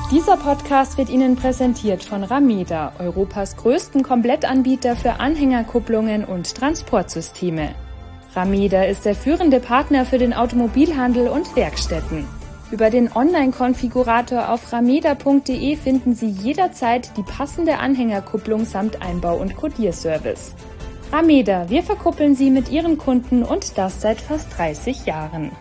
Dieser Podcast wird Ihnen präsentiert von Rameda, Europas größten Komplettanbieter für Anhängerkupplungen und Transportsysteme. Rameda ist der führende Partner für den Automobilhandel und Werkstätten. Über den Online-Konfigurator auf rameda.de finden Sie jederzeit die passende Anhängerkupplung samt Einbau- und Kodierservice. Rameda, wir verkuppeln Sie mit Ihren Kunden und das seit fast 30 Jahren.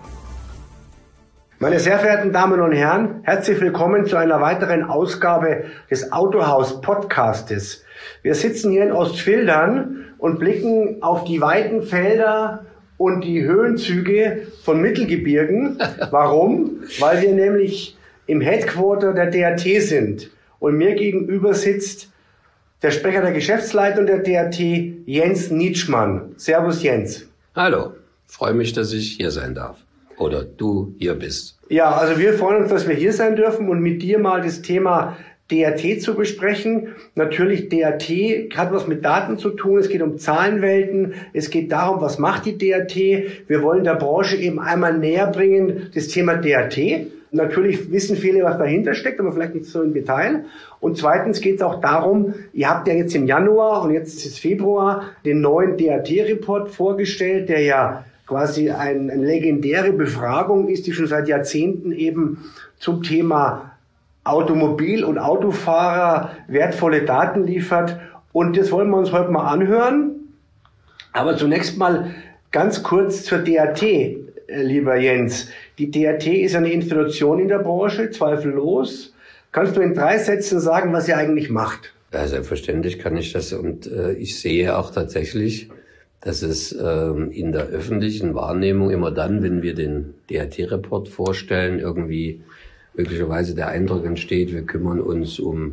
Meine sehr verehrten Damen und Herren, herzlich willkommen zu einer weiteren Ausgabe des Autohaus Podcastes. Wir sitzen hier in Ostfildern und blicken auf die weiten Felder und die Höhenzüge von Mittelgebirgen. Warum? Weil wir nämlich im Headquarter der DAT sind. Und mir gegenüber sitzt der Sprecher der Geschäftsleitung der DAT, Jens Nitschmann. Servus Jens. Hallo, freue mich, dass ich hier sein darf. Oder du hier bist. Ja, also wir freuen uns, dass wir hier sein dürfen und mit dir mal das Thema DAT zu besprechen. Natürlich, DAT hat was mit Daten zu tun. Es geht um Zahlenwelten. Es geht darum, was macht die DAT. Wir wollen der Branche eben einmal näher bringen, das Thema DAT. Natürlich wissen viele, was dahinter steckt, aber vielleicht nicht so im Detail. Und zweitens geht es auch darum, ihr habt ja jetzt im Januar und jetzt ist es Februar den neuen DAT-Report vorgestellt, der ja quasi eine legendäre Befragung ist, die schon seit Jahrzehnten eben zum Thema Automobil- und Autofahrer wertvolle Daten liefert. Und das wollen wir uns heute mal anhören. Aber zunächst mal ganz kurz zur DAT, lieber Jens. Die DAT ist eine Institution in der Branche, zweifellos. Kannst du in 3 Sätzen sagen, was sie eigentlich macht? Ja, selbstverständlich kann ich das. Und ich sehe auch tatsächlich, dass es in der öffentlichen Wahrnehmung immer dann, wenn wir den DAT-Report vorstellen, irgendwie möglicherweise der Eindruck entsteht, wir kümmern uns um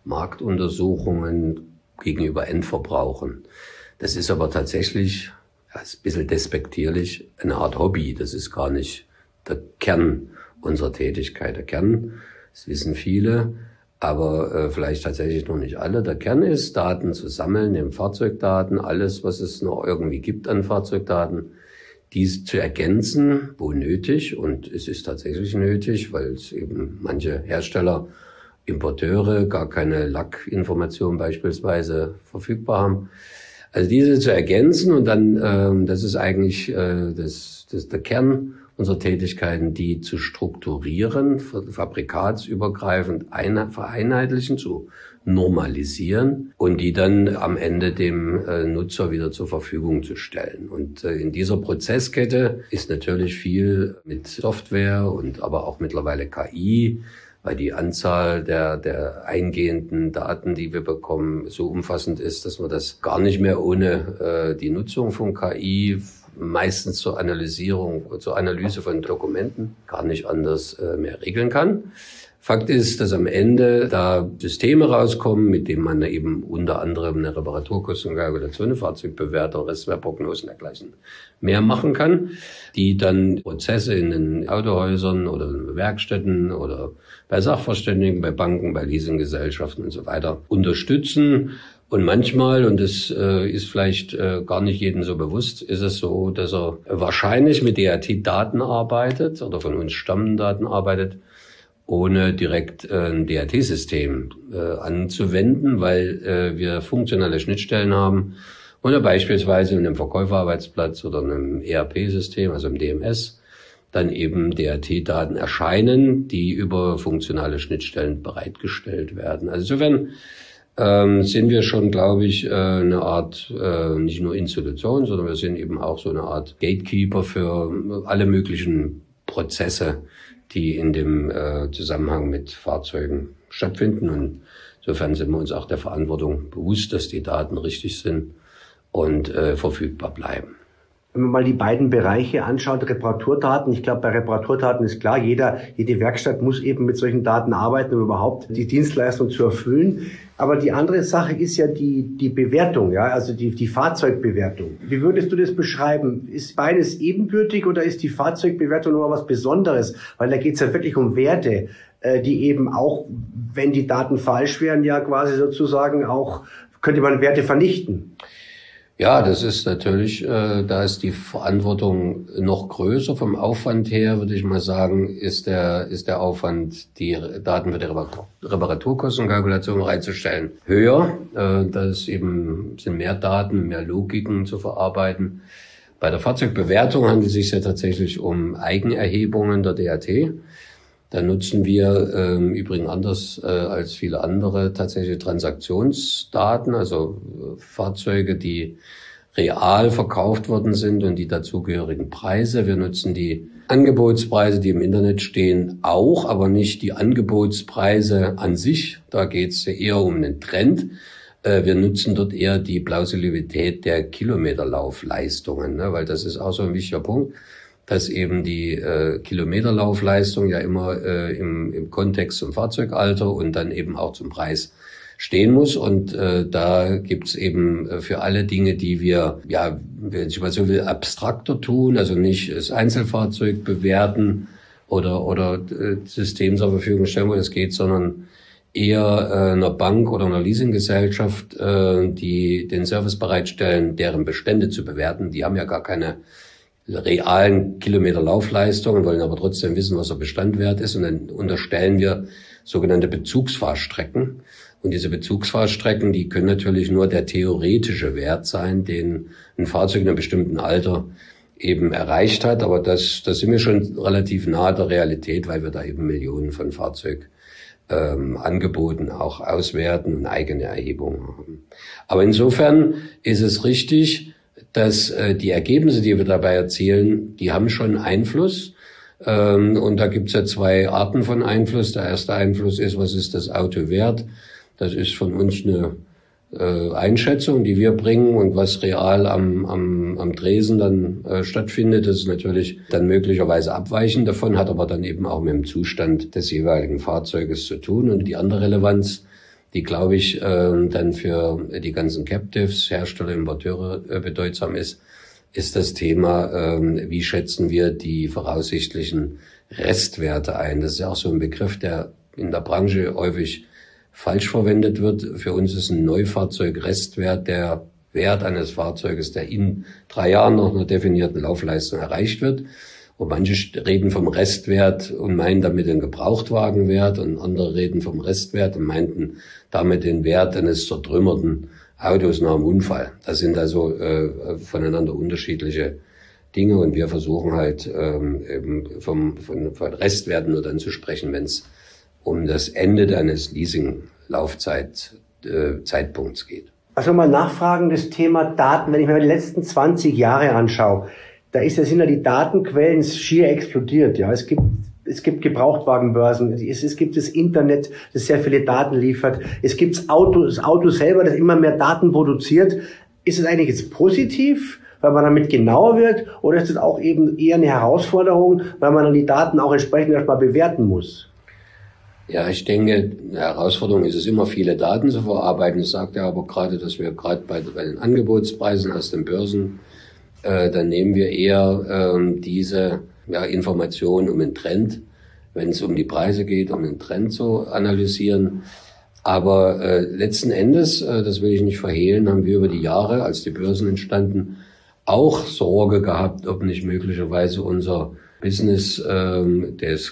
Marktuntersuchungen gegenüber Endverbrauchern. Das ist aber tatsächlich, ja, ist ein bisschen despektierlich, eine Art Hobby. Das ist gar nicht der Kern unserer Tätigkeit. Der Kern, das wissen viele, aber vielleicht tatsächlich noch nicht alle. Der Kern ist, Daten zu sammeln, eben Fahrzeugdaten, alles, was es noch irgendwie gibt an Fahrzeugdaten, dies zu ergänzen, wo nötig. Und es ist tatsächlich nötig, weil es eben manche Hersteller, Importeure gar keine Lackinformation beispielsweise verfügbar haben. Also diese zu ergänzen und dann, das ist eigentlich der Kern unserer Tätigkeiten, die zu strukturieren, fabrikatsübergreifend vereinheitlichen, zu normalisieren und die dann am Ende dem Nutzer wieder zur Verfügung zu stellen. Und in dieser Prozesskette ist natürlich viel mit Software und aber auch mittlerweile KI, weil die Anzahl der eingehenden Daten, die wir bekommen, so umfassend ist, dass man das gar nicht mehr ohne die Nutzung von KI meistens zur Analyse von Dokumenten gar nicht anders mehr regeln kann. Fakt ist, dass am Ende da Systeme rauskommen, mit denen man eben unter anderem eine Reparaturkostenkalkulation, eine Fahrzeugbewertung, Restwertprognosen dergleichen mehr machen kann, die dann Prozesse in den Autohäusern oder Werkstätten oder bei Sachverständigen, bei Banken, bei Leasinggesellschaften und so weiter unterstützen. Und manchmal, und das ist vielleicht gar nicht jedem so bewusst, ist es so, dass er wahrscheinlich mit DAT-Daten arbeitet oder von uns stammenden Daten arbeitet, ohne direkt ein DAT-System anzuwenden, weil wir funktionale Schnittstellen haben und ja beispielsweise in einem Verkäuferarbeitsplatz oder einem ERP-System, also im DMS, dann eben DAT-Daten erscheinen, die über funktionale Schnittstellen bereitgestellt werden. Also insofern sind wir schon, glaube ich, eine Art, nicht nur Institution, sondern wir sind eben auch so eine Art Gatekeeper für alle möglichen Prozesse, die in dem Zusammenhang mit Fahrzeugen stattfinden. Und insofern sind wir uns auch der Verantwortung bewusst, dass die Daten richtig sind und verfügbar bleiben. Wenn man mal die beiden Bereiche anschaut, Reparaturdaten, ich glaube, bei Reparaturdaten ist klar, jede Werkstatt muss eben mit solchen Daten arbeiten, um überhaupt die Dienstleistung zu erfüllen. Aber die andere Sache ist ja die Bewertung, ja, also die Fahrzeugbewertung. Wie würdest du das beschreiben? Ist beides ebenbürtig oder ist die Fahrzeugbewertung nur was Besonderes? Weil da geht es ja wirklich um Werte, die eben auch, wenn die Daten falsch wären, ja quasi sozusagen auch, könnte man Werte vernichten. Ja, das ist natürlich, da ist die Verantwortung noch größer. Vom Aufwand her, würde ich mal sagen, ist der Aufwand, die Daten für die Reparaturkostenkalkulation reinzustellen, höher. Das sind mehr Daten, mehr Logiken zu verarbeiten. Bei der Fahrzeugbewertung handelt es sich ja tatsächlich um Eigenerhebungen der DAT. Da nutzen wir übrigens anders als viele andere tatsächlich Transaktionsdaten, also Fahrzeuge, die real verkauft worden sind und die dazugehörigen Preise. Wir nutzen die Angebotspreise, die im Internet stehen, auch, aber nicht die Angebotspreise an sich. Da geht es eher um einen Trend. Wir nutzen dort eher die Plausibilität der Kilometerlaufleistungen, ne, weil das ist auch so ein wichtiger Punkt, dass eben die Kilometerlaufleistung ja immer im Kontext zum Fahrzeugalter und dann eben auch zum Preis stehen muss. Und da gibt's eben für alle Dinge, die wir, ja, wenn ich mal so will, abstrakter tun, also nicht das Einzelfahrzeug bewerten oder System zur Verfügung stellen, wo das geht, sondern eher einer Bank oder einer Leasinggesellschaft, die den Service bereitstellen, deren Bestände zu bewerten. Die haben ja gar keine realen Kilometerlaufleistungen, wollen aber trotzdem wissen, was der Bestandwert ist. Und dann unterstellen wir sogenannte Bezugsfahrstrecken. Und diese Bezugsfahrstrecken, die können natürlich nur der theoretische Wert sein, den ein Fahrzeug in einem bestimmten Alter eben erreicht hat. Aber das sind wir schon relativ nahe der Realität, weil wir da eben Millionen von Fahrzeugangeboten auch auswerten und eigene Erhebungen haben. Aber insofern ist es richtig, dass die Ergebnisse, die wir dabei erzielen, die haben schon Einfluss. Und da gibt's ja zwei Arten von Einfluss. Der erste Einfluss ist, was ist das Auto wert? Das ist von uns eine Einschätzung, die wir bringen. Und was real am Tresen dann stattfindet, das ist natürlich dann möglicherweise abweichend davon, hat aber dann eben auch mit dem Zustand des jeweiligen Fahrzeuges zu tun. Und die andere Relevanz, die, glaube ich, dann für die ganzen Captives, Hersteller, Importeure bedeutsam ist das Thema, wie schätzen wir die voraussichtlichen Restwerte ein. Das ist ja auch so ein Begriff, der in der Branche häufig falsch verwendet wird. Für uns ist ein Neufahrzeug-Restwert der Wert eines Fahrzeuges, der in 3 Jahren nach einer definierten Laufleistung erreicht wird. Und manche reden vom Restwert und meinen damit den Gebrauchtwagenwert und andere reden vom Restwert und meinten damit den Wert eines zertrümmerten Autos nach einem Unfall. Das sind also voneinander unterschiedliche Dinge und wir versuchen halt eben von Restwerten nur dann zu sprechen, wenn es um das Ende eines Leasing-Laufzeitpunkts geht. Also mal nachfragen, das Thema Daten, wenn ich mir die letzten 20 Jahre anschaue, sind ja die Datenquellen schier explodiert. Ja, es gibt Gebrauchtwagenbörsen, es gibt das Internet, das sehr viele Daten liefert. Es gibt das Auto selber, das immer mehr Daten produziert. Ist es eigentlich jetzt positiv, weil man damit genauer wird, oder ist es auch eben eher eine Herausforderung, weil man dann die Daten auch entsprechend erstmal bewerten muss? Ja, ich denke, eine Herausforderung ist es immer, viele Daten zu verarbeiten. Das sagt ja aber gerade, dass wir gerade bei den Angebotspreisen aus den Börsen dann nehmen wir eher diese Informationen, um einen Trend, wenn es um die Preise geht, um einen Trend zu analysieren. Aber letzten Endes, das will ich nicht verhehlen, haben wir über die Jahre, als die Börsen entstanden, auch Sorge gehabt, ob nicht möglicherweise unser Business des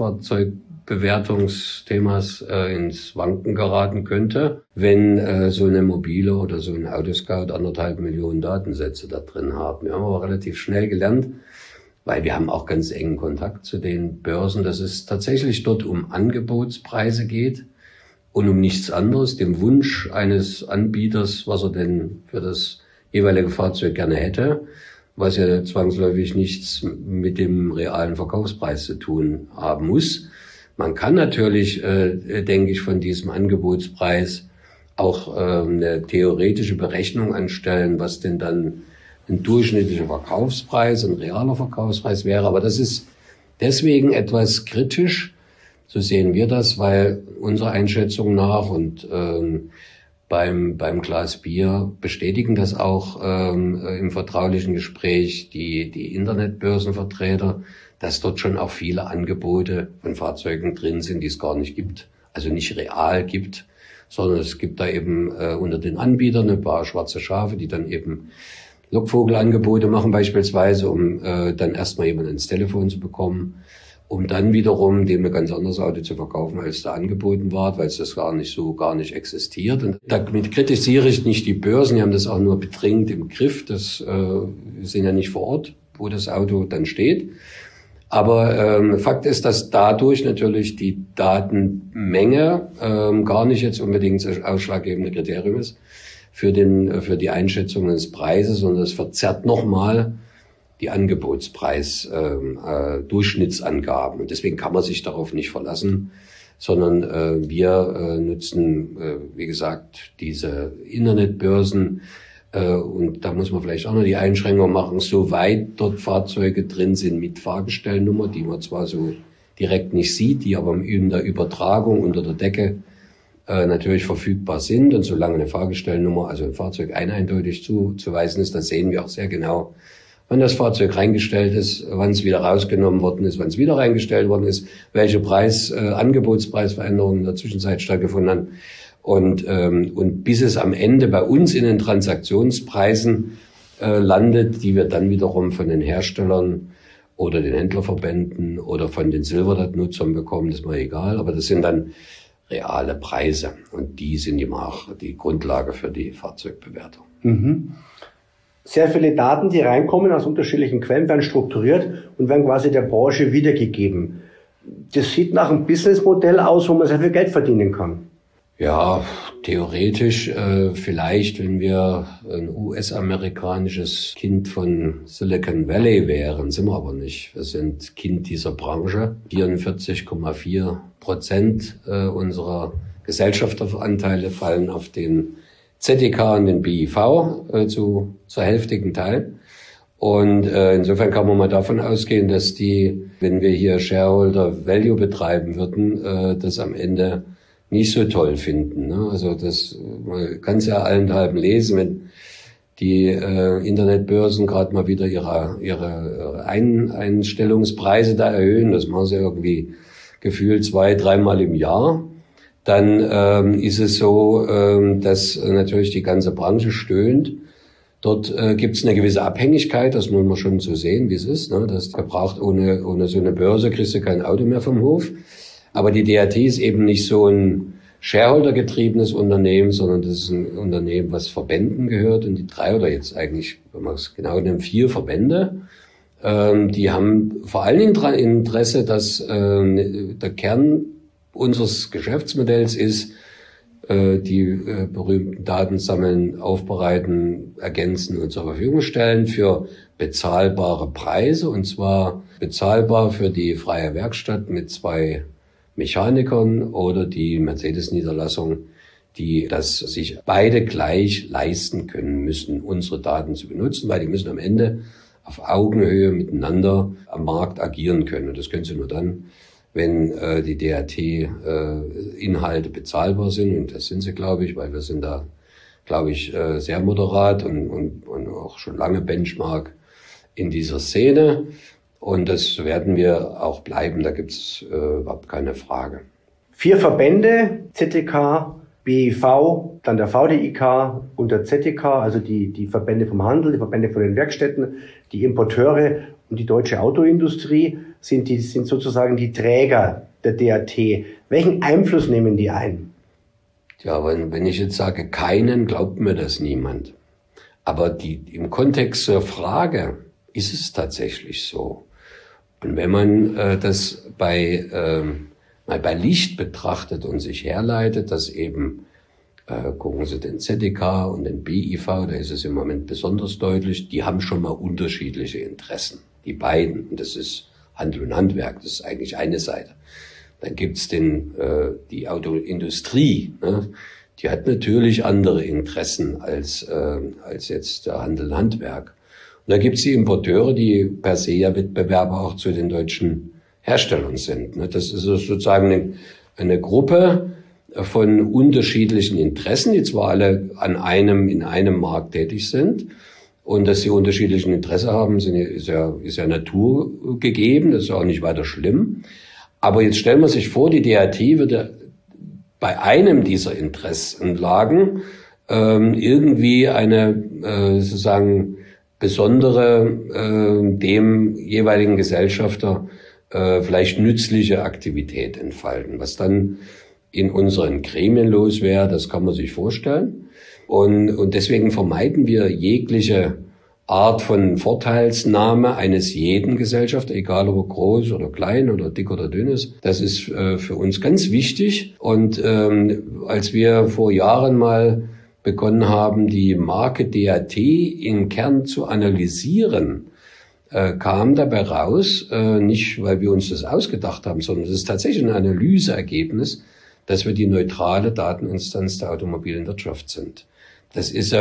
Gebrauchtfahrzeugbewertungsthemas ins Wanken geraten könnte, wenn so eine Mobile oder so ein Autoscout 1,5 Millionen Datensätze da drin haben. Wir haben aber relativ schnell gelernt, weil wir haben auch ganz engen Kontakt zu den Börsen, dass es tatsächlich dort um Angebotspreise geht und um nichts anderes, dem Wunsch eines Anbieters, was er denn für das jeweilige Fahrzeug gerne hätte, was ja zwangsläufig nichts mit dem realen Verkaufspreis zu tun haben muss. Man kann natürlich, denke ich, von diesem Angebotspreis auch eine theoretische Berechnung anstellen, was denn dann ein durchschnittlicher Verkaufspreis, ein realer Verkaufspreis wäre. Aber das ist deswegen etwas kritisch, so sehen wir das, weil unserer Einschätzung nach und beim Glas Bier bestätigen das auch im vertraulichen Gespräch die Internetbörsenvertreter, dass dort schon auch viele Angebote von Fahrzeugen drin sind, die es gar nicht gibt, also nicht real gibt, sondern es gibt da eben unter den Anbietern ein paar schwarze Schafe, die dann eben Lockvogelangebote machen beispielsweise, um dann erstmal jemanden ins Telefon zu bekommen, um dann wiederum dem ein ganz anderes Auto zu verkaufen, als da angeboten war, weil es das gar nicht existiert. Und damit kritisiere ich nicht die Börsen, die haben das auch nur bedingt im Griff. Wir sind ja nicht vor Ort, wo das Auto dann steht. Aber Fakt ist, dass dadurch natürlich die Datenmenge gar nicht jetzt unbedingt das ausschlaggebende Kriterium ist für die Einschätzung des Preises, sondern es verzerrt nochmal die Angebotspreis-Durchschnittsangaben. Und deswegen kann man sich darauf nicht verlassen, sondern wir nutzen, wie gesagt, diese Internetbörsen. Und da muss man vielleicht auch noch die Einschränkung machen, soweit dort Fahrzeuge drin sind mit Fahrgestellnummer, die man zwar so direkt nicht sieht, die aber in der Übertragung unter der Decke natürlich verfügbar sind. Und solange eine Fahrgestellnummer, also ein Fahrzeug eindeutig zuweisen ist, dann sehen wir auch sehr genau, wann das Fahrzeug reingestellt ist, wann es wieder rausgenommen worden ist, wann es wieder reingestellt worden ist, welche Angebotspreisveränderungen in der Zwischenzeit stattgefunden haben. Und bis es am Ende bei uns in den Transaktionspreisen landet, die wir dann wiederum von den Herstellern oder den Händlerverbänden oder von den Silverdat-Nutzern bekommen, das ist mir egal, aber das sind dann reale Preise und die sind immer auch die Grundlage für die Fahrzeugbewertung. Mhm. Sehr viele Daten, die reinkommen aus unterschiedlichen Quellen, werden strukturiert und werden quasi der Branche wiedergegeben. Das sieht nach einem Businessmodell aus, wo man sehr viel Geld verdienen kann. Ja, theoretisch vielleicht, wenn wir ein US-amerikanisches Kind von Silicon Valley wären, sind wir aber nicht. Wir sind Kind dieser Branche. 44,4% unserer Gesellschafteranteile fallen auf den ZDK und den BIV zur hälftigen Teil. Und insofern kann man mal davon ausgehen, dass wenn wir hier Shareholder Value betreiben würden, das am Ende nicht so toll finden. Ne? Also man kann es ja allenthalben lesen, wenn die Internetbörsen gerade mal wieder ihre Einstellungspreise da erhöhen, das machen sie irgendwie gefühlt 2-3 Mal im Jahr, dann ist es so, dass natürlich die ganze Branche stöhnt. Dort gibt es eine gewisse Abhängigkeit, das muss man schon so sehen, wie es ist. Ne? Das gebraucht ohne so eine Börse kriegst du kein Auto mehr vom Hof. Aber die DAT ist eben nicht so ein Shareholder-getriebenes Unternehmen, sondern das ist ein Unternehmen, was Verbänden gehört. Und die 3 oder jetzt eigentlich, wenn man es genau nimmt, 4 Verbände, die haben vor allen Dingen daran Interesse, dass der Kern unseres Geschäftsmodells ist, die berühmten Daten sammeln, aufbereiten, ergänzen und zur Verfügung stellen für bezahlbare Preise. Und zwar bezahlbar für die freie Werkstatt mit 2 Mechanikern oder die Mercedes-Niederlassung, die das sich beide gleich leisten können müssen, unsere Daten zu benutzen, weil die müssen am Ende auf Augenhöhe miteinander am Markt agieren können. Und das können sie nur dann, wenn die DAT-Inhalte bezahlbar sind. Und das sind sie, glaube ich, weil wir sind da, glaube ich, sehr moderat und auch schon lange Benchmark in dieser Szene. Und das werden wir auch bleiben, da gibt es überhaupt keine Frage. 4 Verbände, ZDK, BIV, dann der VDIK und der ZDK, also die Verbände vom Handel, die Verbände von den Werkstätten, die Importeure und die deutsche Autoindustrie sind sozusagen die Träger der DAT. Welchen Einfluss nehmen die ein? Ja, wenn ich jetzt sage keinen, glaubt mir das niemand. Aber im Kontext zur Frage ist es tatsächlich so. Und wenn man das mal bei Licht betrachtet und sich herleitet, dass eben, gucken Sie den ZDK und den BIV, da ist es im Moment besonders deutlich, die haben schon mal unterschiedliche Interessen, die beiden. Und das ist Handel und Handwerk, das ist eigentlich eine Seite. Dann gibt's die Autoindustrie, ne? Die hat natürlich andere Interessen als jetzt der Handel und Handwerk. Und da gibt's die Importeure, die per se ja Wettbewerber auch zu den deutschen Herstellern sind. Das ist sozusagen eine Gruppe von unterschiedlichen Interessen, die zwar alle in einem Markt tätig sind. Und dass sie unterschiedlichen Interesse haben, ist ja naturgegeben, das ist auch nicht weiter schlimm. Aber jetzt stellen wir sich vor, die DAT würde bei einem dieser Interessenlagen irgendwie eine sozusagen besondere dem jeweiligen Gesellschafter vielleicht nützliche Aktivität entfalten. Was dann in unseren Gremien los wäre, das kann man sich vorstellen. Und deswegen vermeiden wir jegliche Art von Vorteilsnahme eines jeden Gesellschafter, egal ob er groß oder klein oder dick oder dünn ist. Das ist für uns ganz wichtig. Und als wir vor Jahren mal begonnen haben, die Marke DAT im Kern zu analysieren, kam dabei raus, nicht weil wir uns das ausgedacht haben, sondern es ist tatsächlich ein Analyseergebnis, dass wir die neutrale Dateninstanz der automobilen Wirtschaft sind. Das ist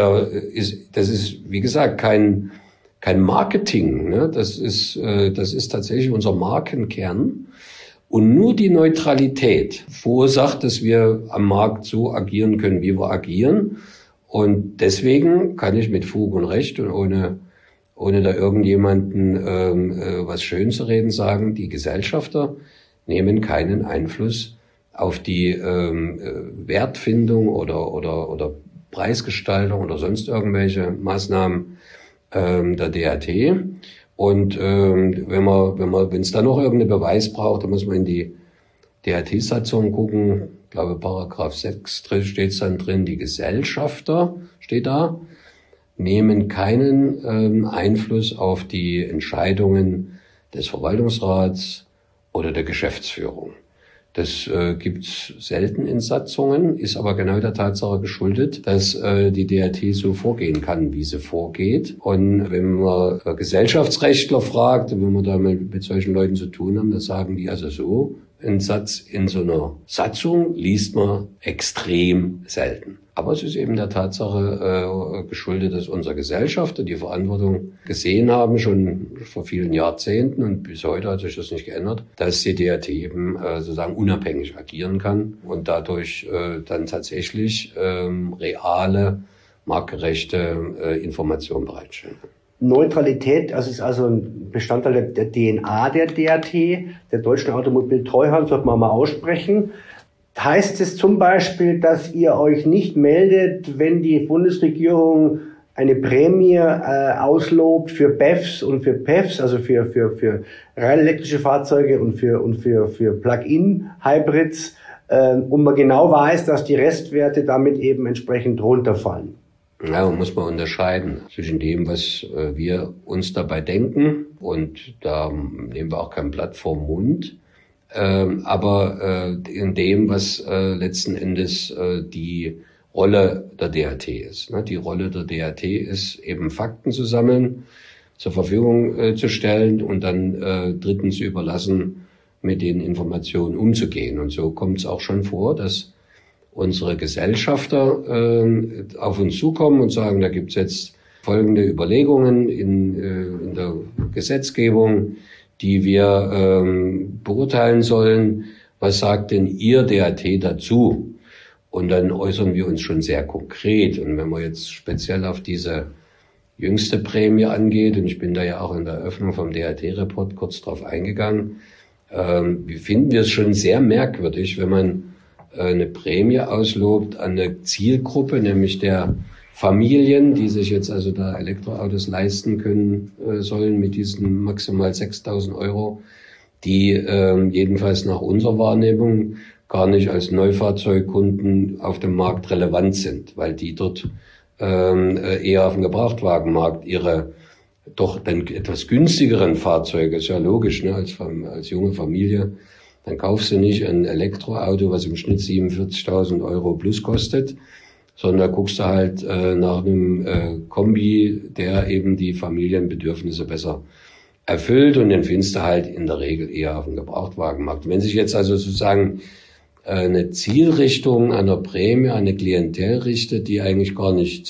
wie gesagt kein Marketing, ne? Das ist tatsächlich unser Markenkern. Und nur die Neutralität verursacht, dass wir am Markt so agieren können, wie wir agieren. Und deswegen kann ich mit Fug und Recht und ohne da irgendjemanden was schön zu reden sagen, die Gesellschafter nehmen keinen Einfluss auf die Wertfindung oder Preisgestaltung oder sonst irgendwelche Maßnahmen der DAT. Und wenn es da noch irgendeinen Beweis braucht, dann muss man in die DAT-Satzung gucken. Ich glaube, Paragraph 6 steht dann drin, die Gesellschafter, steht da, nehmen keinen Einfluss auf die Entscheidungen des Verwaltungsrats oder der Geschäftsführung. Das gibt's selten in Satzungen, ist aber genau der Tatsache geschuldet, dass die DAT so vorgehen kann, wie sie vorgeht. Und wenn man Gesellschaftsrechtler fragt, wenn man da mit solchen Leuten zu tun haben, dann sagen die also so, einen Satz in so einer Satzung liest man extrem selten. Aber es ist eben der Tatsache geschuldet, dass unsere Gesellschafter die Verantwortung gesehen haben, schon vor vielen Jahrzehnten, und bis heute hat sich das nicht geändert, dass die DAT eben sozusagen unabhängig agieren kann und dadurch dann tatsächlich reale, marktgerechte Informationen bereitstellen. Neutralität, also ist also ein Bestandteil der DNA der DAT, der Deutschen Automobiltreuhand, sollte man mal aussprechen. Heißt es zum Beispiel, dass ihr euch nicht meldet, wenn die Bundesregierung eine Prämie auslobt für BEVs und für PHEVs, also für rein elektrische Fahrzeuge und für Plug-in-Hybrids, und man genau weiß, dass die Restwerte damit eben entsprechend runterfallen? Ja, man muss mal unterscheiden zwischen dem, was wir uns dabei denken, und da nehmen wir auch kein Blatt vorm Mund, aber in dem, was letzten Endes die Rolle der DAT ist. Die Rolle der DAT ist eben Fakten zu sammeln, zur Verfügung zu stellen und dann Dritten zu überlassen, mit den Informationen umzugehen. Und so kommt es auch schon vor, dass unsere Gesellschafter auf uns zukommen und sagen, da gibt's jetzt folgende Überlegungen in der Gesetzgebung, die wir beurteilen sollen. Was sagt denn Ihr DAT dazu? Und dann äußern wir uns schon sehr konkret. Und wenn man jetzt speziell auf diese jüngste Prämie angeht, und ich bin da ja auch in der Eröffnung vom DAT-Report kurz drauf eingegangen, finden wir es schon sehr merkwürdig, wenn man eine Prämie auslobt an eine Zielgruppe, nämlich der Familien, die sich jetzt also da Elektroautos leisten können sollen mit diesen maximal 6.000 €, die jedenfalls nach unserer Wahrnehmung gar nicht als Neufahrzeugkunden auf dem Markt relevant sind, weil die dort eher auf dem Gebrauchtwagenmarkt ihre doch dann etwas günstigeren Fahrzeuge, ist ja logisch, ne, als junge Familie, dann kaufst du nicht ein Elektroauto, was im Schnitt 47.000 € plus kostet, sondern da guckst du halt nach einem Kombi, der eben die Familienbedürfnisse besser erfüllt, und den findest du halt in der Regel eher auf dem Gebrauchtwagenmarkt. Wenn sich jetzt also sozusagen eine Zielrichtung einer Prämie, eine Klientel richtet, die eigentlich gar nicht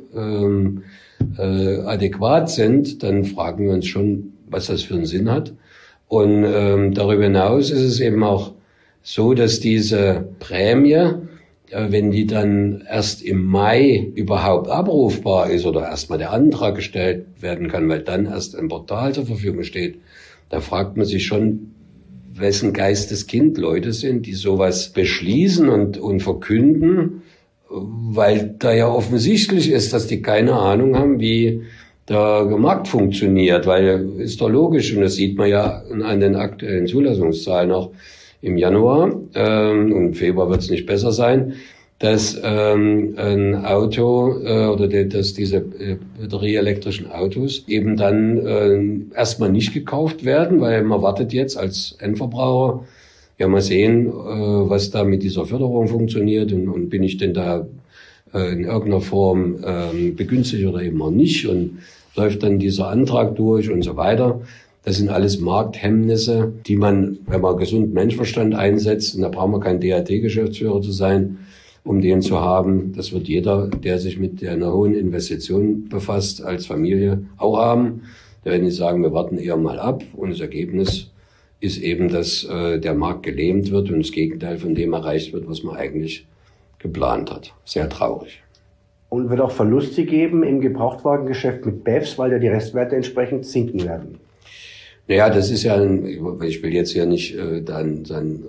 adäquat sind, dann fragen wir uns schon, was das für einen Sinn hat. Und darüber hinaus ist es eben auch so, dass diese Prämie, wenn die dann erst im Mai überhaupt abrufbar ist oder erstmal der Antrag gestellt werden kann, weil dann erst ein Portal zur Verfügung steht, da fragt man sich schon, wessen Geisteskind Leute sind, die sowas beschließen und verkünden, weil da ja offensichtlich ist, dass die keine Ahnung haben, wie der Markt funktioniert, weil ist doch logisch, und das sieht man ja an den aktuellen Zulassungszahlen auch im Januar, und im Februar wird es nicht besser sein, dass ein Auto dass diese batterieelektrischen Autos eben dann erstmal nicht gekauft werden, weil man wartet jetzt als Endverbraucher, ja mal sehen, was da mit dieser Förderung funktioniert und bin ich denn da in irgendeiner Form begünstigt oder eben auch nicht und läuft dann dieser Antrag durch und so weiter. Das sind alles Markthemmnisse, die man, wenn man gesunden Menschenverstand einsetzt, und da braucht man kein DAT-Geschäftsführer zu sein, um den zu haben. Das wird jeder, der sich mit einer hohen Investition befasst, als Familie auch haben. Da werden die sagen, wir warten eher mal ab. Und das Ergebnis ist eben, dass der Markt gelähmt wird und das Gegenteil von dem erreicht wird, was man eigentlich geplant hat. Sehr traurig. Und wird auch Verluste geben im Gebrauchtwagengeschäft mit BEVs, weil ja die Restwerte entsprechend sinken werden. Naja, das ist ja, ich will jetzt hier nicht dann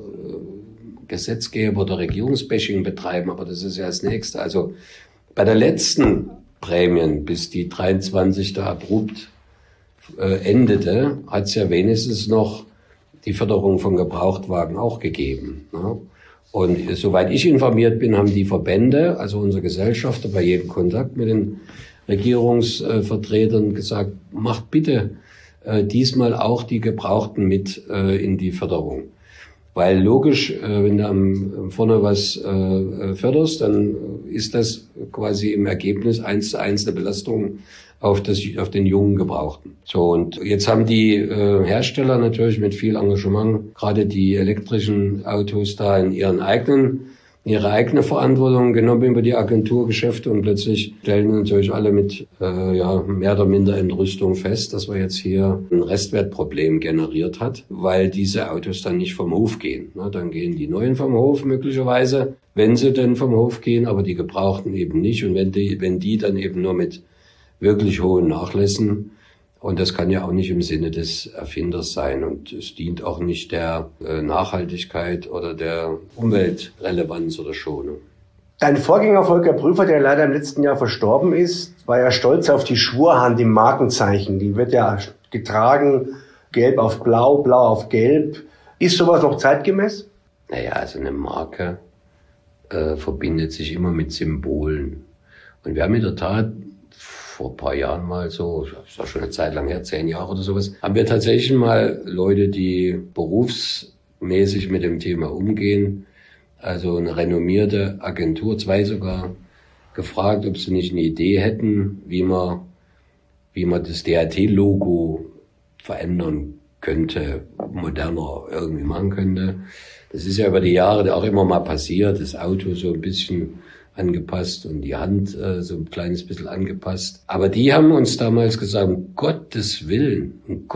Gesetzgeber oder Regierungsbashing betreiben, aber das ist ja das Nächste. Also bei der letzten Prämien, bis die 23 da abrupt endete, hat es ja wenigstens noch die Förderung von Gebrauchtwagen auch gegeben. Ne? Und soweit ich informiert bin, haben die Verbände, also unsere Gesellschafter, bei jedem Kontakt mit den Regierungsvertretern gesagt, macht bitte diesmal auch die Gebrauchten mit in die Förderung. Weil logisch, wenn du vorne was förderst, dann ist das quasi im Ergebnis 1:1 eine Belastung auf den jungen Gebrauchten. So, und jetzt haben die Hersteller natürlich mit viel Engagement gerade die elektrischen Autos da in ihre eigene Verantwortung genommen über die Agenturgeschäfte, und plötzlich stellen natürlich alle mit mehr oder minder Entrüstung fest, dass wir jetzt hier ein Restwertproblem generiert hat, weil diese Autos dann nicht vom Hof gehen. Na, dann gehen die neuen vom Hof möglicherweise, wenn sie denn vom Hof gehen, aber die Gebrauchten eben nicht. Und wenn die dann eben nur mit wirklich hohen Nachlässen, und das kann ja auch nicht im Sinne des Erfinders sein, und es dient auch nicht der Nachhaltigkeit oder der Umweltrelevanz oder Schonung. Dein Vorgänger Volker Prüfer, der leider im letzten Jahr verstorben ist, war ja stolz auf die Schwurhand im Markenzeichen. Die wird ja getragen, gelb auf blau, blau auf gelb. Ist sowas noch zeitgemäß? Naja, also eine Marke verbindet sich immer mit Symbolen. Und wir haben in der Tat vor ein paar Jahren mal so, das war schon eine Zeit lang her, 10 Jahre oder sowas, haben wir tatsächlich mal Leute, die berufsmäßig mit dem Thema umgehen, also eine renommierte Agentur, 2 sogar, gefragt, ob sie nicht eine Idee hätten, wie man das DAT-Logo verändern könnte, moderner irgendwie machen könnte. Das ist ja über die Jahre auch immer mal passiert, das Auto so ein bisschen angepasst und die Hand so ein kleines bisschen angepasst. Aber die haben uns damals gesagt, um Gottes Willen,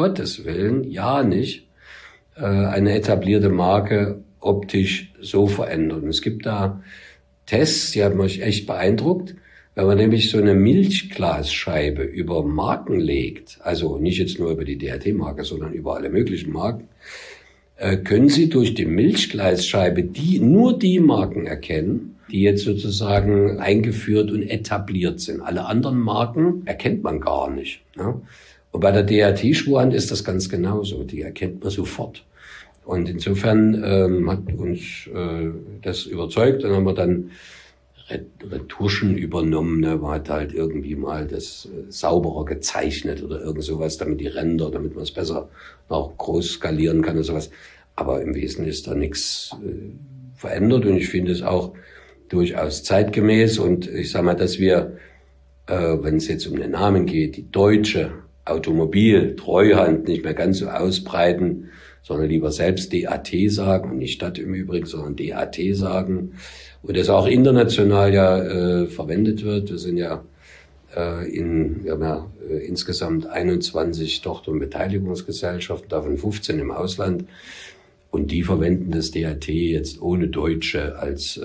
ja nicht, eine etablierte Marke optisch so verändern. Und es gibt da Tests, die haben mich echt beeindruckt. Wenn man nämlich so eine Milchglasscheibe über Marken legt, also nicht jetzt nur über die DAT-Marke, sondern über alle möglichen Marken, können Sie durch die Milchglasscheibe nur die Marken erkennen, die jetzt sozusagen eingeführt und etabliert sind. Alle anderen Marken erkennt man gar nicht. Ne? Und bei der DAT-Schwurhand ist das ganz genauso. Die erkennt man sofort. Und insofern hat uns das überzeugt. Dann haben wir dann Retuschen übernommen. Ne? Man hat halt irgendwie mal das sauberer gezeichnet oder irgend sowas, damit die Ränder, damit man es besser noch groß skalieren kann und sowas. Aber im Wesentlichen ist da nichts verändert, und ich finde es auch durchaus zeitgemäß. Und ich sage mal, dass wir, wenn es jetzt um den Namen geht, die deutsche Automobiltreuhand nicht mehr ganz so ausbreiten, sondern lieber selbst DAT sagen und nicht Stadt im Übrigen, sondern DAT sagen. Und das auch international ja verwendet wird. Wir sind ja wir haben ja insgesamt 21 Tochter- und Beteiligungsgesellschaften, davon 15 im Ausland. Und die verwenden das DAT jetzt ohne Deutsche als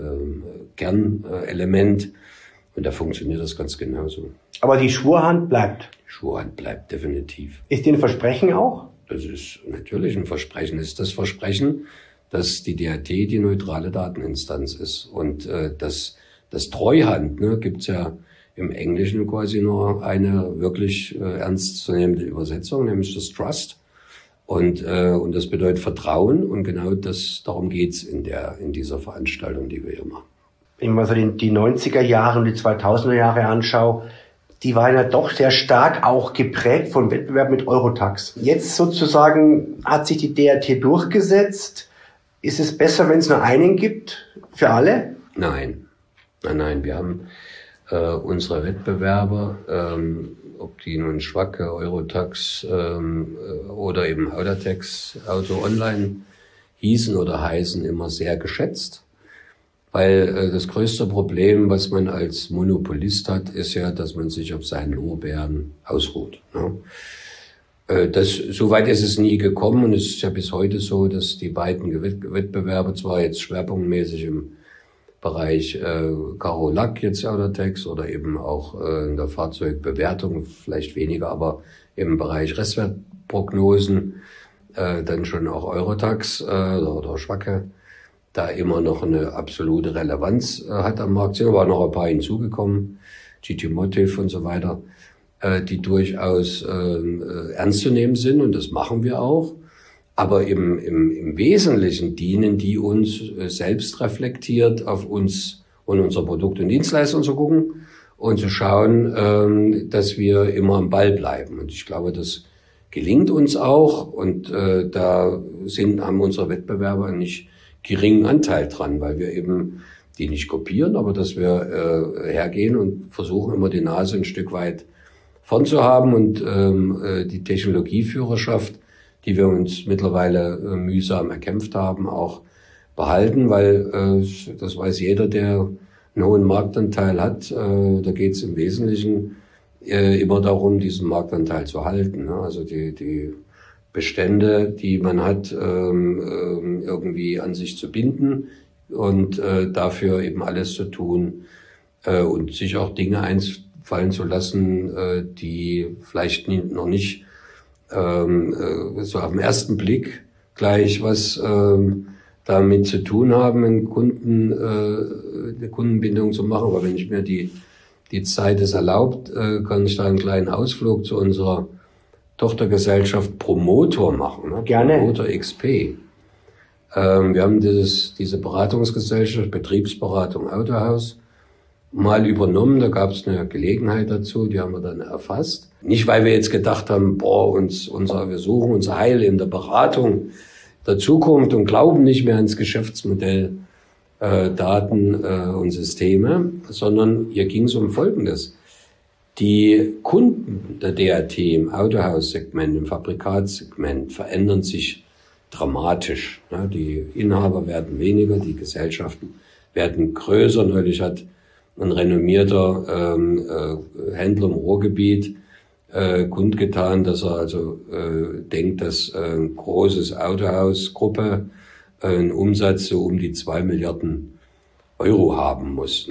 Kernelement. Und da funktioniert das ganz genauso. Aber die Schwurhand bleibt? Die Schwurhand bleibt definitiv. Ist die ein Versprechen auch? Das ist natürlich ein Versprechen. Das ist das Versprechen, dass die DAT die neutrale Dateninstanz ist. Und das Treuhand, ne, gibt's ja im Englischen quasi nur eine wirklich ernstzunehmende Übersetzung, nämlich das Trust. Und das bedeutet Vertrauen. Und genau darum geht's in dieser Veranstaltung, die wir hier machen. Wenn ich mal so die 90er Jahre und die 2000er Jahre anschaue, die waren ja doch sehr stark auch geprägt von Wettbewerb mit Eurotax. Jetzt sozusagen hat sich die DAT durchgesetzt. Ist es besser, wenn es nur einen gibt für alle? Nein. Wir haben unsere Wettbewerber, ob die nun Schwacke, Eurotax oder eben Audatex, Auto Online hießen oder heißen, immer sehr geschätzt. Weil das größte Problem, was man als Monopolist hat, ist ja, dass man sich auf seinen Lorbeeren ausruht. Ne? Soweit ist es nie gekommen und es ist ja bis heute so, dass die beiden Wettbewerbe zwar jetzt schwerpunktmäßig im Bereich Karo Lack jetzt Audatex oder eben auch in der Fahrzeugbewertung vielleicht weniger, aber im Bereich Restwertprognosen dann schon auch Eurotax oder Schwacke da immer noch eine absolute Relevanz hat am Markt. Sind aber noch ein paar hinzugekommen, GT Motive und so weiter, die durchaus ernst zu nehmen sind und das machen wir auch. Aber im Wesentlichen dienen die uns selbst reflektiert auf uns und unser Produkt und Dienstleistung zu gucken und zu schauen, dass wir immer am Ball bleiben. Und ich glaube, das gelingt uns auch und da haben unsere Wettbewerber nicht geringen Anteil dran, weil wir eben die nicht kopieren, aber dass wir hergehen und versuchen immer die Nase ein Stück weit vorn zu haben und die Technologieführerschaft, die wir uns mittlerweile mühsam erkämpft haben, auch behalten, weil das weiß jeder, der einen hohen Marktanteil hat. Da geht es im Wesentlichen immer darum, diesen Marktanteil zu halten. Ne? Also die Bestände, die man hat, irgendwie an sich zu binden und dafür eben alles zu tun und sich auch Dinge einfallen zu lassen, die vielleicht noch nicht so auf den ersten Blick gleich was damit zu tun haben, eine Kundenbindung zu machen. Aber wenn ich mir die Zeit es erlaubt, kann ich da einen kleinen Ausflug zu unserer Tochtergesellschaft Promotor machen. Ne? Gerne. Promotor XP. Wir haben diese Beratungsgesellschaft, Betriebsberatung Autohaus, mal übernommen. Da gab es eine Gelegenheit dazu, die haben wir dann erfasst. Nicht, weil wir jetzt gedacht haben, wir suchen unser Heil in der Beratung der Zukunft und glauben nicht mehr ans Geschäftsmodell Daten und Systeme, sondern hier ging es um Folgendes. Die Kunden der DAT im Autohaussegment, im Fabrikatssegment verändern sich dramatisch. Die Inhaber werden weniger, die Gesellschaften werden größer. Neulich hat ein renommierter Händler im Ruhrgebiet kundgetan, dass er also denkt, dass ein großes Autohausgruppe einen Umsatz so um die 2 Milliarden Euro haben muss.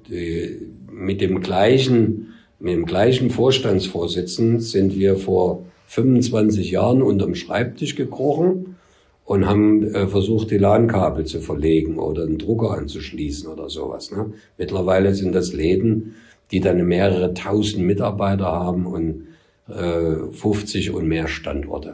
Mit dem gleichen Vorstandsvorsitzenden sind wir vor 25 Jahren unterm Schreibtisch gekrochen und haben versucht, die LAN-Kabel zu verlegen oder einen Drucker anzuschließen oder sowas. Ne? Mittlerweile sind das Läden, die dann mehrere tausend Mitarbeiter haben und 50 und mehr Standorte.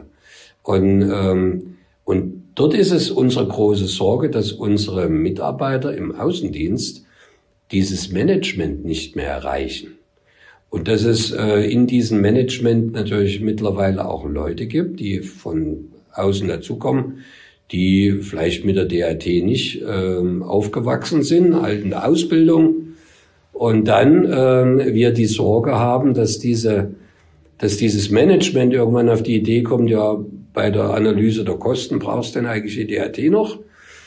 Und dort ist es unsere große Sorge, dass unsere Mitarbeiter im Außendienst dieses Management nicht mehr erreichen. Und dass es in diesem Management natürlich mittlerweile auch Leute gibt, die von außen dazukommen, die vielleicht mit der DAT nicht aufgewachsen sind, halt in der Ausbildung. Und dann wir die Sorge haben, dass dieses Management irgendwann auf die Idee kommt, ja, bei der Analyse der Kosten brauchst du denn eigentlich die DAT noch?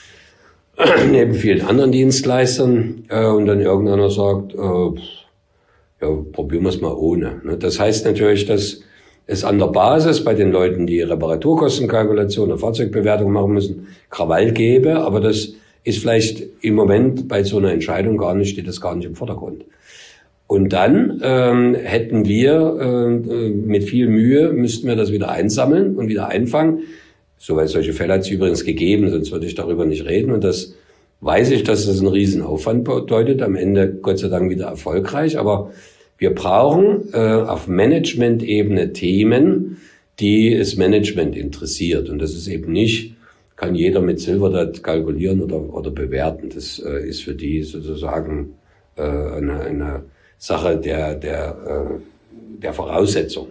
Neben vielen anderen Dienstleistern. Und dann irgendeiner sagt, ja, probieren wir es mal ohne. Das heißt natürlich, dass es an der Basis bei den Leuten, die Reparaturkostenkalkulation oder Fahrzeugbewertung machen müssen, Krawall gäbe, aber das ist vielleicht im Moment bei so einer Entscheidung steht das gar nicht im Vordergrund. Und dann hätten wir mit viel Mühe, müssten wir das wieder einsammeln und wieder einfangen. Solche Fälle hat es übrigens gegeben, sonst würde ich darüber nicht reden. Und das weiß ich, dass das einen riesen Aufwand bedeutet. Am Ende Gott sei Dank wieder erfolgreich. Aber wir brauchen auf Management-Ebene Themen, die das Management interessiert. Und das ist eben nicht, kann jeder mit Silverdot kalkulieren oder bewerten. Das ist für die sozusagen eine Sache der Voraussetzung.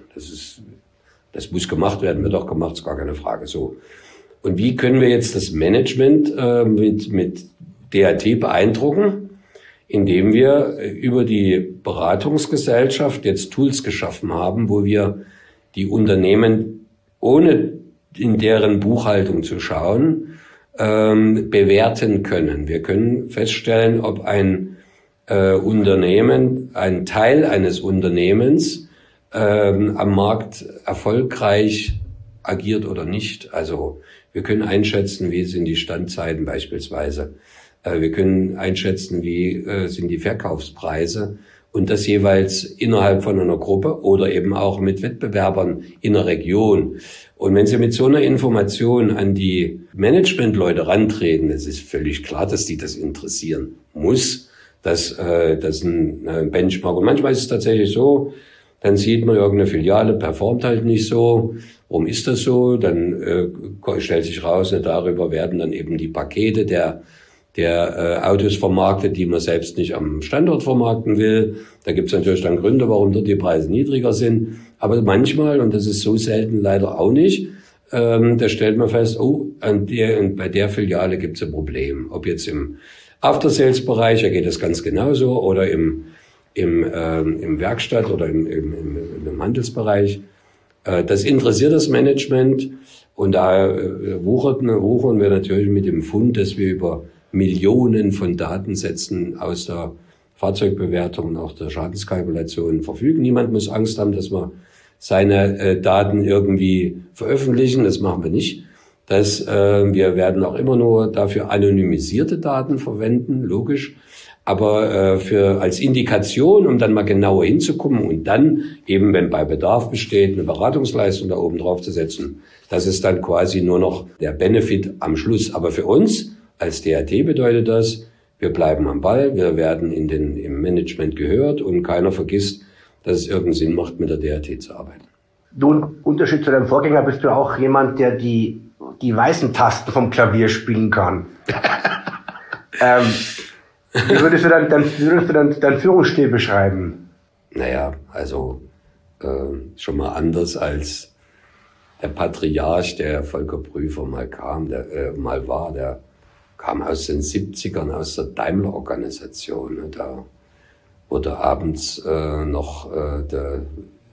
Das muss gemacht werden, wird auch gemacht, ist gar keine Frage. So. Und wie können wir jetzt das Management mit DAT beeindrucken? Indem wir über die Beratungsgesellschaft jetzt Tools geschaffen haben, wo wir die Unternehmen, ohne in deren Buchhaltung zu schauen, bewerten können. Wir können feststellen, ob ein Unternehmen, ein Teil eines Unternehmens am Markt erfolgreich agiert oder nicht. Also wir können einschätzen, wie sind die Standzeiten beispielsweise. Wir können einschätzen, wie sind die Verkaufspreise und das jeweils innerhalb von einer Gruppe oder eben auch mit Wettbewerbern in der Region. Und wenn Sie mit so einer Information an die Managementleute rantreten, es ist völlig klar, dass die das interessieren muss, dass das ein Benchmark. Und manchmal ist es tatsächlich so, dann sieht man, irgendeine Filiale performt halt nicht so. Warum ist das so? Dann stellt sich raus, darüber werden dann eben die Pakete der Autos vermarktet, die man selbst nicht am Standort vermarkten will. Da gibt es natürlich dann Gründe, warum dort die Preise niedriger sind. Aber manchmal, und das ist so selten leider auch nicht, da stellt man fest, bei der Filiale gibt es ein Problem. Ob jetzt im After-Sales-Bereich, da geht es ganz genauso, oder im Werkstatt oder im Handelsbereich. Das interessiert das Management und da wuchern wir natürlich mit dem Fund, dass wir über Millionen von Datensätzen aus der Fahrzeugbewertung und auch der Schadenskalkulation verfügen. Niemand muss Angst haben, dass wir seine Daten irgendwie veröffentlichen. Das machen wir nicht. Wir werden auch immer nur dafür anonymisierte Daten verwenden, logisch. Aber als Indikation, um dann mal genauer hinzugucken und dann eben, wenn bei Bedarf besteht, eine Beratungsleistung da oben drauf zu setzen, das ist dann quasi nur noch der Benefit am Schluss. Aber für uns als DAT bedeutet das, wir bleiben am Ball, wir werden im Management gehört und keiner vergisst, dass es irgendeinen Sinn macht, mit der DAT zu arbeiten. Du, im Unterschied zu deinem Vorgänger bist du auch jemand, der die weißen Tasten vom Klavier spielen kann. Wie würdest du deinen Führungsstil beschreiben? Naja, also schon mal anders als der Patriarch, der Volker Prüfer mal war, der kam aus den 70ern, aus der Daimler-Organisation. Da wurde abends noch der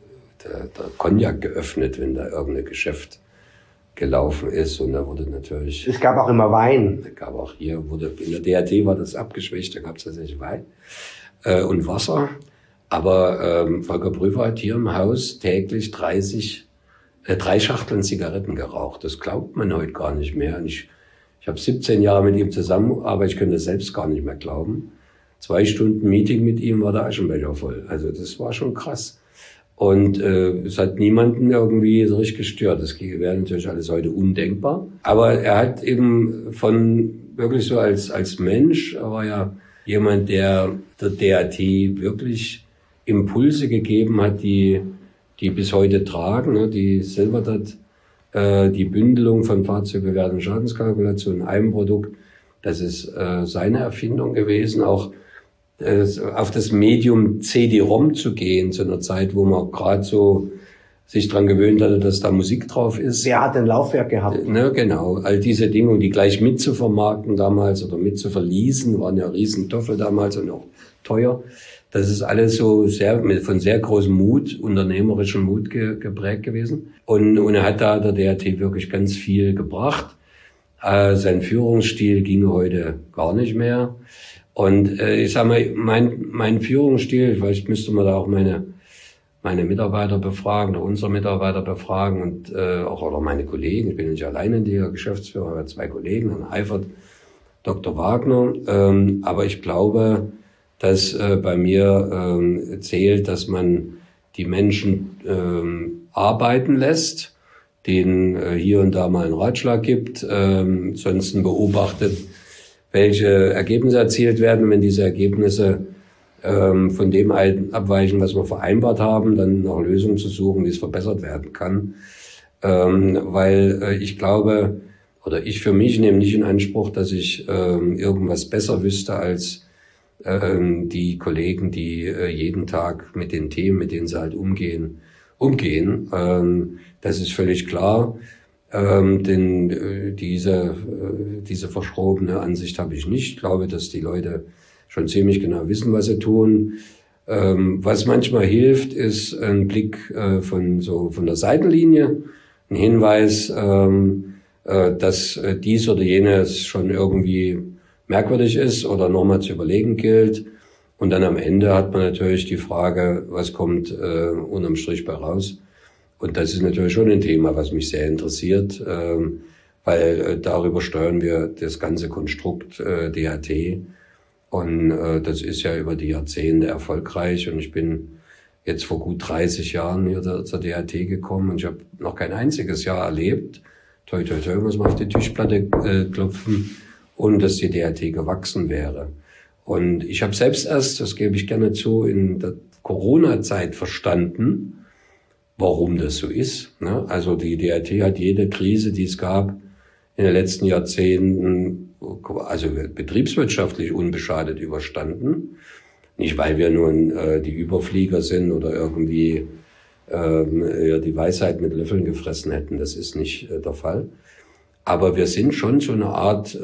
Cognac geöffnet, wenn da irgendein Geschäft gelaufen ist. Und da wurde natürlich... Es gab auch immer Wein. Es gab auch in der DAT war das abgeschwächt, da gab es tatsächlich Wein und Wasser. Aber Volker Prüfer hat hier im Haus täglich 3 Schachteln Zigaretten geraucht. Das glaubt man heute gar nicht mehr. Und ich habe 17 Jahre mit ihm zusammengearbeitet, ich könnte das selbst gar nicht mehr glauben. 2 Stunden Meeting mit ihm war der Aschenbecher voll. Also das war schon krass. Und es hat niemanden irgendwie so richtig gestört. Das wäre natürlich alles heute undenkbar. Aber er hat eben wirklich so als Mensch, er war ja jemand, der DAT wirklich Impulse gegeben hat, die bis heute tragen, ne? Die Silverdot, die Bündelung von Fahrzeugbewertung und Schadenskalkulation in einem Produkt, das ist seine Erfindung gewesen, auch auf das Medium CD-ROM zu gehen, zu einer Zeit, wo man gerade so sich dran gewöhnt hatte, dass da Musik drauf ist. Wer hat ein Laufwerk gehabt? Ne, genau. All diese Dinge, und die gleich mitzuvermarkten damals oder mitzuverleasen, waren ja Riesentoffel damals und auch teuer. Das ist alles so von sehr großem Mut, unternehmerischem Mut geprägt gewesen. Und er hat da der DAT wirklich ganz viel gebracht. Sein Führungsstil ging heute gar nicht mehr. Und ich sag mal, mein Führungsstil, vielleicht müsste man da auch meine Mitarbeiter befragen oder unsere Mitarbeiter befragen und oder meine Kollegen. Ich bin nicht alleine der Geschäftsführer, ich habe 2 Kollegen, Herrn Eifert, Dr. Wagner. Aber ich glaube, dass bei mir zählt, dass man die Menschen arbeiten lässt, denen hier und da mal einen Ratschlag gibt, ansonsten beobachtet, welche Ergebnisse erzielt werden. Und wenn diese Ergebnisse von dem abweichen, was wir vereinbart haben, dann nach Lösungen zu suchen, wie es verbessert werden kann. Weil ich glaube, oder ich für mich nehme nicht in Anspruch, dass ich irgendwas besser wüsste als die Kollegen, die jeden Tag mit den Themen, mit denen sie halt umgehen. Das ist völlig klar. Denn diese verschrobene Ansicht habe ich nicht. Ich glaube, dass die Leute schon ziemlich genau wissen, was sie tun. Was manchmal hilft, ist ein Blick von der Seitenlinie, ein Hinweis, dass dies oder jenes schon irgendwie merkwürdig ist oder nochmal zu überlegen gilt. Und dann am Ende hat man natürlich die Frage, was kommt unterm Strich bei raus. Und das ist natürlich schon ein Thema, was mich sehr interessiert, weil darüber steuern wir das ganze Konstrukt DHT. Und das ist ja über die Jahrzehnte erfolgreich. Und ich bin jetzt vor gut 30 Jahren hier zur DHT gekommen und ich habe noch kein einziges Jahr erlebt, toi toi toi, muss man auf die Tischplatte klopfen, und dass die DHT gewachsen wäre. Und ich habe selbst erst, das gebe ich gerne zu, in der Corona-Zeit verstanden, warum das so ist. Also die DHT hat jede Krise, die es gab in den letzten Jahrzehnten, also betriebswirtschaftlich unbeschadet überstanden. Nicht, weil wir nun die Überflieger sind oder irgendwie die Weisheit mit Löffeln gefressen hätten. Das ist nicht der Fall. Aber wir sind schon so eine Art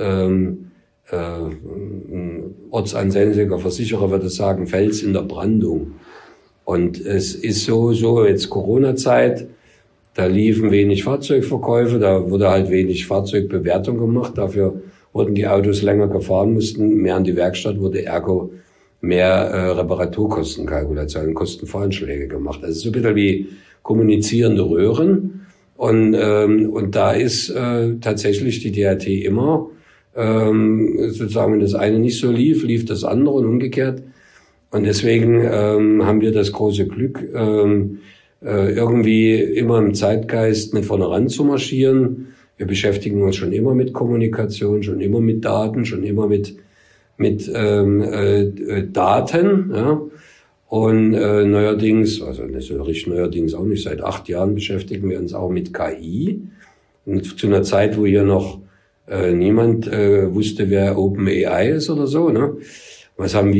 ortsansässiger Versicherer würde sagen, Fels in der Brandung. Und es ist so jetzt Corona-Zeit, da liefen wenig Fahrzeugverkäufe, da wurde halt wenig Fahrzeugbewertung gemacht, dafür wurden die Autos länger gefahren, mussten mehr an die Werkstatt, wurde ergo mehr Reparaturkostenkalkulationen, Kostenvoranschläge gemacht. Das ist so ein bisschen wie kommunizierende Röhren. Und da ist tatsächlich die DHT immer, sozusagen, wenn das eine nicht so lief das andere und umgekehrt. Und deswegen haben wir das große Glück, irgendwie immer im Zeitgeist mit vorne ran zu marschieren. Wir beschäftigen uns schon immer mit Kommunikation, schon immer mit Daten, schon immer mit Daten, ja. Und neuerdings, also nicht so richtig neuerdings auch nicht, seit 8 Jahren beschäftigen wir uns auch mit KI. Und zu einer Zeit, wo hier noch niemand wusste, wer OpenAI ist oder so, ne? Was machen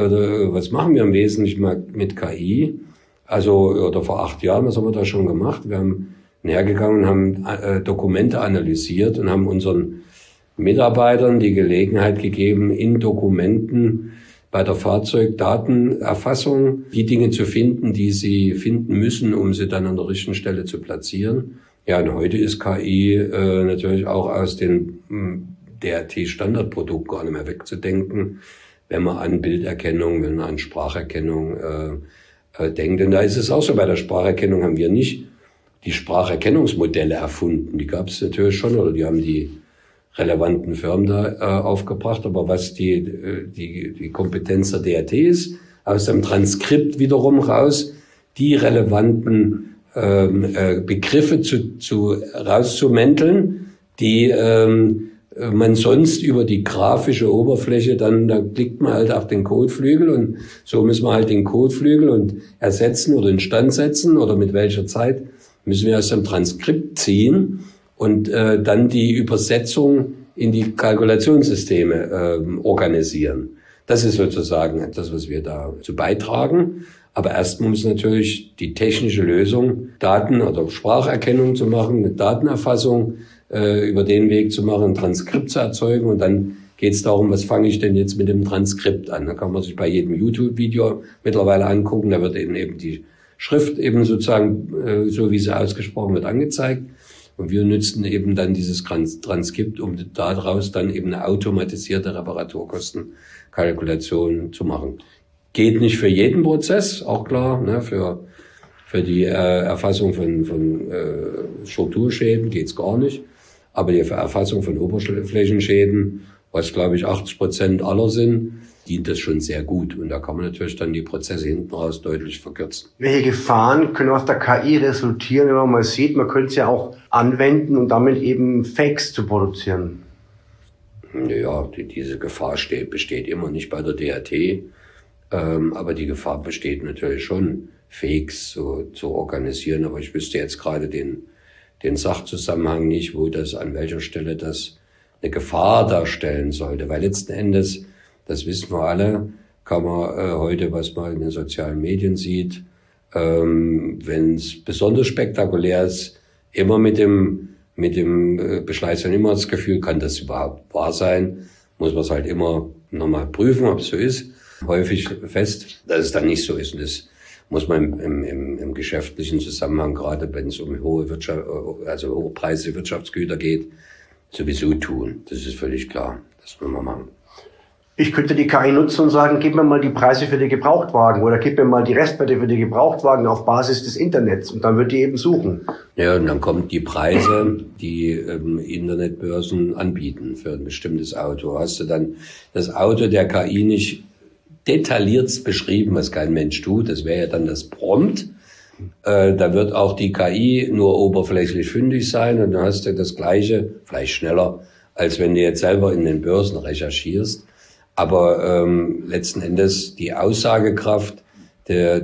wir im Wesentlichen mal mit KI? Also, oder vor 8 Jahren, was haben wir da schon gemacht? Wir haben hergegangen und haben Dokumente analysiert und haben unseren Mitarbeitern die Gelegenheit gegeben, in Dokumenten bei der Fahrzeugdatenerfassung die Dinge zu finden, die sie finden müssen, um sie dann an der richtigen Stelle zu platzieren. Ja, und heute ist KI natürlich auch aus den DRT-Standardprodukten gar nicht mehr wegzudenken, wenn man an Bilderkennung, wenn man an Spracherkennung denkt. Und da ist es auch so, bei der Spracherkennung haben wir nicht die Spracherkennungsmodelle erfunden. Die gab es natürlich schon, oder die haben die relevanten Firmen da aufgebracht. Aber was die Kompetenz der DRT ist, aus dem Transkript wiederum raus, die relevanten Begriffe rauszumänteln, die man sonst über die grafische Oberfläche da klickt man halt auf den Kotflügel und so müssen wir halt den Kotflügel und ersetzen oder instand setzen oder mit welcher Zeit müssen wir aus dem Transkript ziehen und dann die Übersetzung in die Kalkulationssysteme organisieren. Das ist sozusagen das, was wir dazu beitragen. Aber erst muss natürlich die technische Lösung, Daten- oder Spracherkennung zu machen, eine Datenerfassung über den Weg zu machen, ein Transkript zu erzeugen. Und dann geht es darum, was fange ich denn jetzt mit dem Transkript an? Da kann man sich bei jedem YouTube-Video mittlerweile angucken. Da wird eben die Schrift eben sozusagen, so wie sie ausgesprochen wird, angezeigt. Und wir nutzen eben dann dieses Transkript, um daraus dann eben eine automatisierte Reparaturkostenkalkulation zu machen. Geht nicht für jeden Prozess, auch klar, ne, für die Erfassung von Strukturschäden geht's gar nicht. Aber die Erfassung von Oberflächenschäden was glaube ich 80% aller sind, dient das schon sehr gut. Und da kann man natürlich dann die Prozesse hinten raus deutlich verkürzen. Welche Gefahren können aus der KI resultieren, wenn man mal sieht, man könnte es ja auch anwenden und damit eben Fakes zu produzieren? Ja, diese Gefahr besteht immer nicht bei der DRT, aber die Gefahr besteht natürlich schon, Fakes zu organisieren. Aber ich wüsste jetzt gerade den Sachzusammenhang nicht, an welcher Stelle das eine Gefahr darstellen sollte. Weil letzten Endes, das wissen wir alle, kann man heute, was man in den sozialen Medien sieht, wenn es besonders spektakulär ist, immer mit dem Beschleiß dann immer das Gefühl, kann das überhaupt wahr sein, muss man es halt immer nochmal prüfen, ob es so ist. Häufig fest, dass es dann nicht so ist. Und das muss man im geschäftlichen Zusammenhang, gerade wenn es um hochpreisige Wirtschaftsgüter geht, sowieso tun. Das ist völlig klar. Das wollen wir machen. Ich könnte die KI nutzen und sagen, gib mir mal die Preise für die Gebrauchtwagen oder gib mir mal die Restwerte für die Gebrauchtwagen auf Basis des Internets und dann wird die eben suchen. Ja, und dann kommen die Preise, die Internetbörsen anbieten für ein bestimmtes Auto. Hast du dann das Auto der KI nicht detailliert beschrieben, was kein Mensch tut, das wäre ja dann das Prompt. Da wird auch die KI nur oberflächlich fündig sein und dann hast du das Gleiche, vielleicht schneller, als wenn du jetzt selber in den Börsen recherchierst. Aber letzten Endes die Aussagekraft der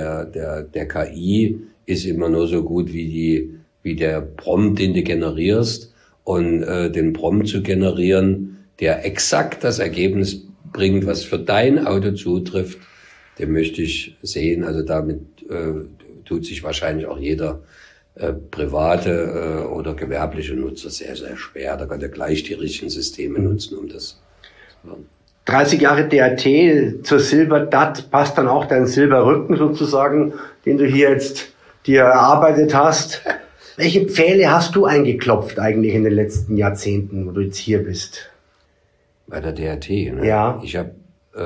KI ist immer nur so gut wie der Prompt, den du generierst. Und den Prompt zu generieren, der exakt das Ergebnis bringt, was für dein Auto zutrifft, den möchte ich sehen. Also damit tut sich wahrscheinlich auch jeder private oder gewerbliche Nutzer sehr, sehr schwer. Da kann er gleich die richtigen Systeme nutzen, um das. 30 Jahre DRT zur Silber-DAT, passt dann auch dein Silberrücken sozusagen, den du hier jetzt dir erarbeitet hast. Welche Pfähle hast du eingeklopft eigentlich in den letzten Jahrzehnten, wo du jetzt hier bist? Bei der DRT, ne? Ja. Ich habe,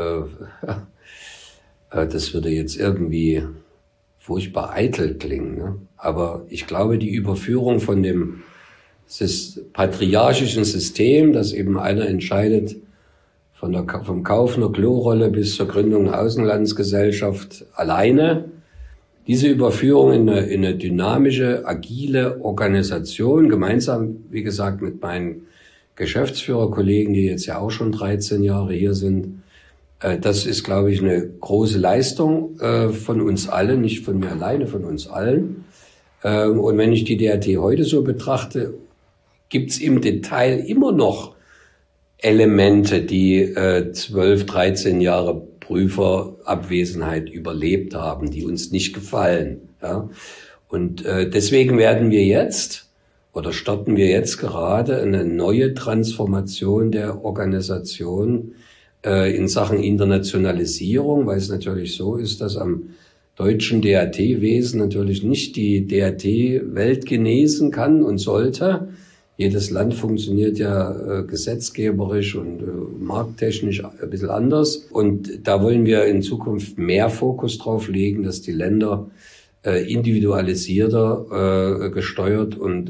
das würde jetzt irgendwie furchtbar eitel klingen, ne? Aber ich glaube, die Überführung von dem patriarchischen System, dass eben einer entscheidet, vom Kauf einer Klorolle bis zur Gründung einer Außenlandesgesellschaft alleine, diese Überführung in eine dynamische, agile Organisation, gemeinsam, wie gesagt, mit meinen Geschäftsführerkollegen, die jetzt ja auch schon 13 Jahre hier sind, das ist, glaube ich, eine große Leistung von uns allen, nicht von mir alleine, von uns allen. Und wenn ich die DRT heute so betrachte, gibt's im Detail immer noch Elemente, die 12, 13 Jahre Prüferabwesenheit überlebt haben, die uns nicht gefallen. Ja? Und deswegen starten wir jetzt gerade eine neue Transformation der Organisation in Sachen Internationalisierung, weil es natürlich so ist, dass am deutschen DRT-Wesen natürlich nicht die DRT-Welt genesen kann und sollte. Jedes Land funktioniert ja gesetzgeberisch und markttechnisch ein bisschen anders. Und da wollen wir in Zukunft mehr Fokus drauf legen, dass die Länder individualisierter gesteuert und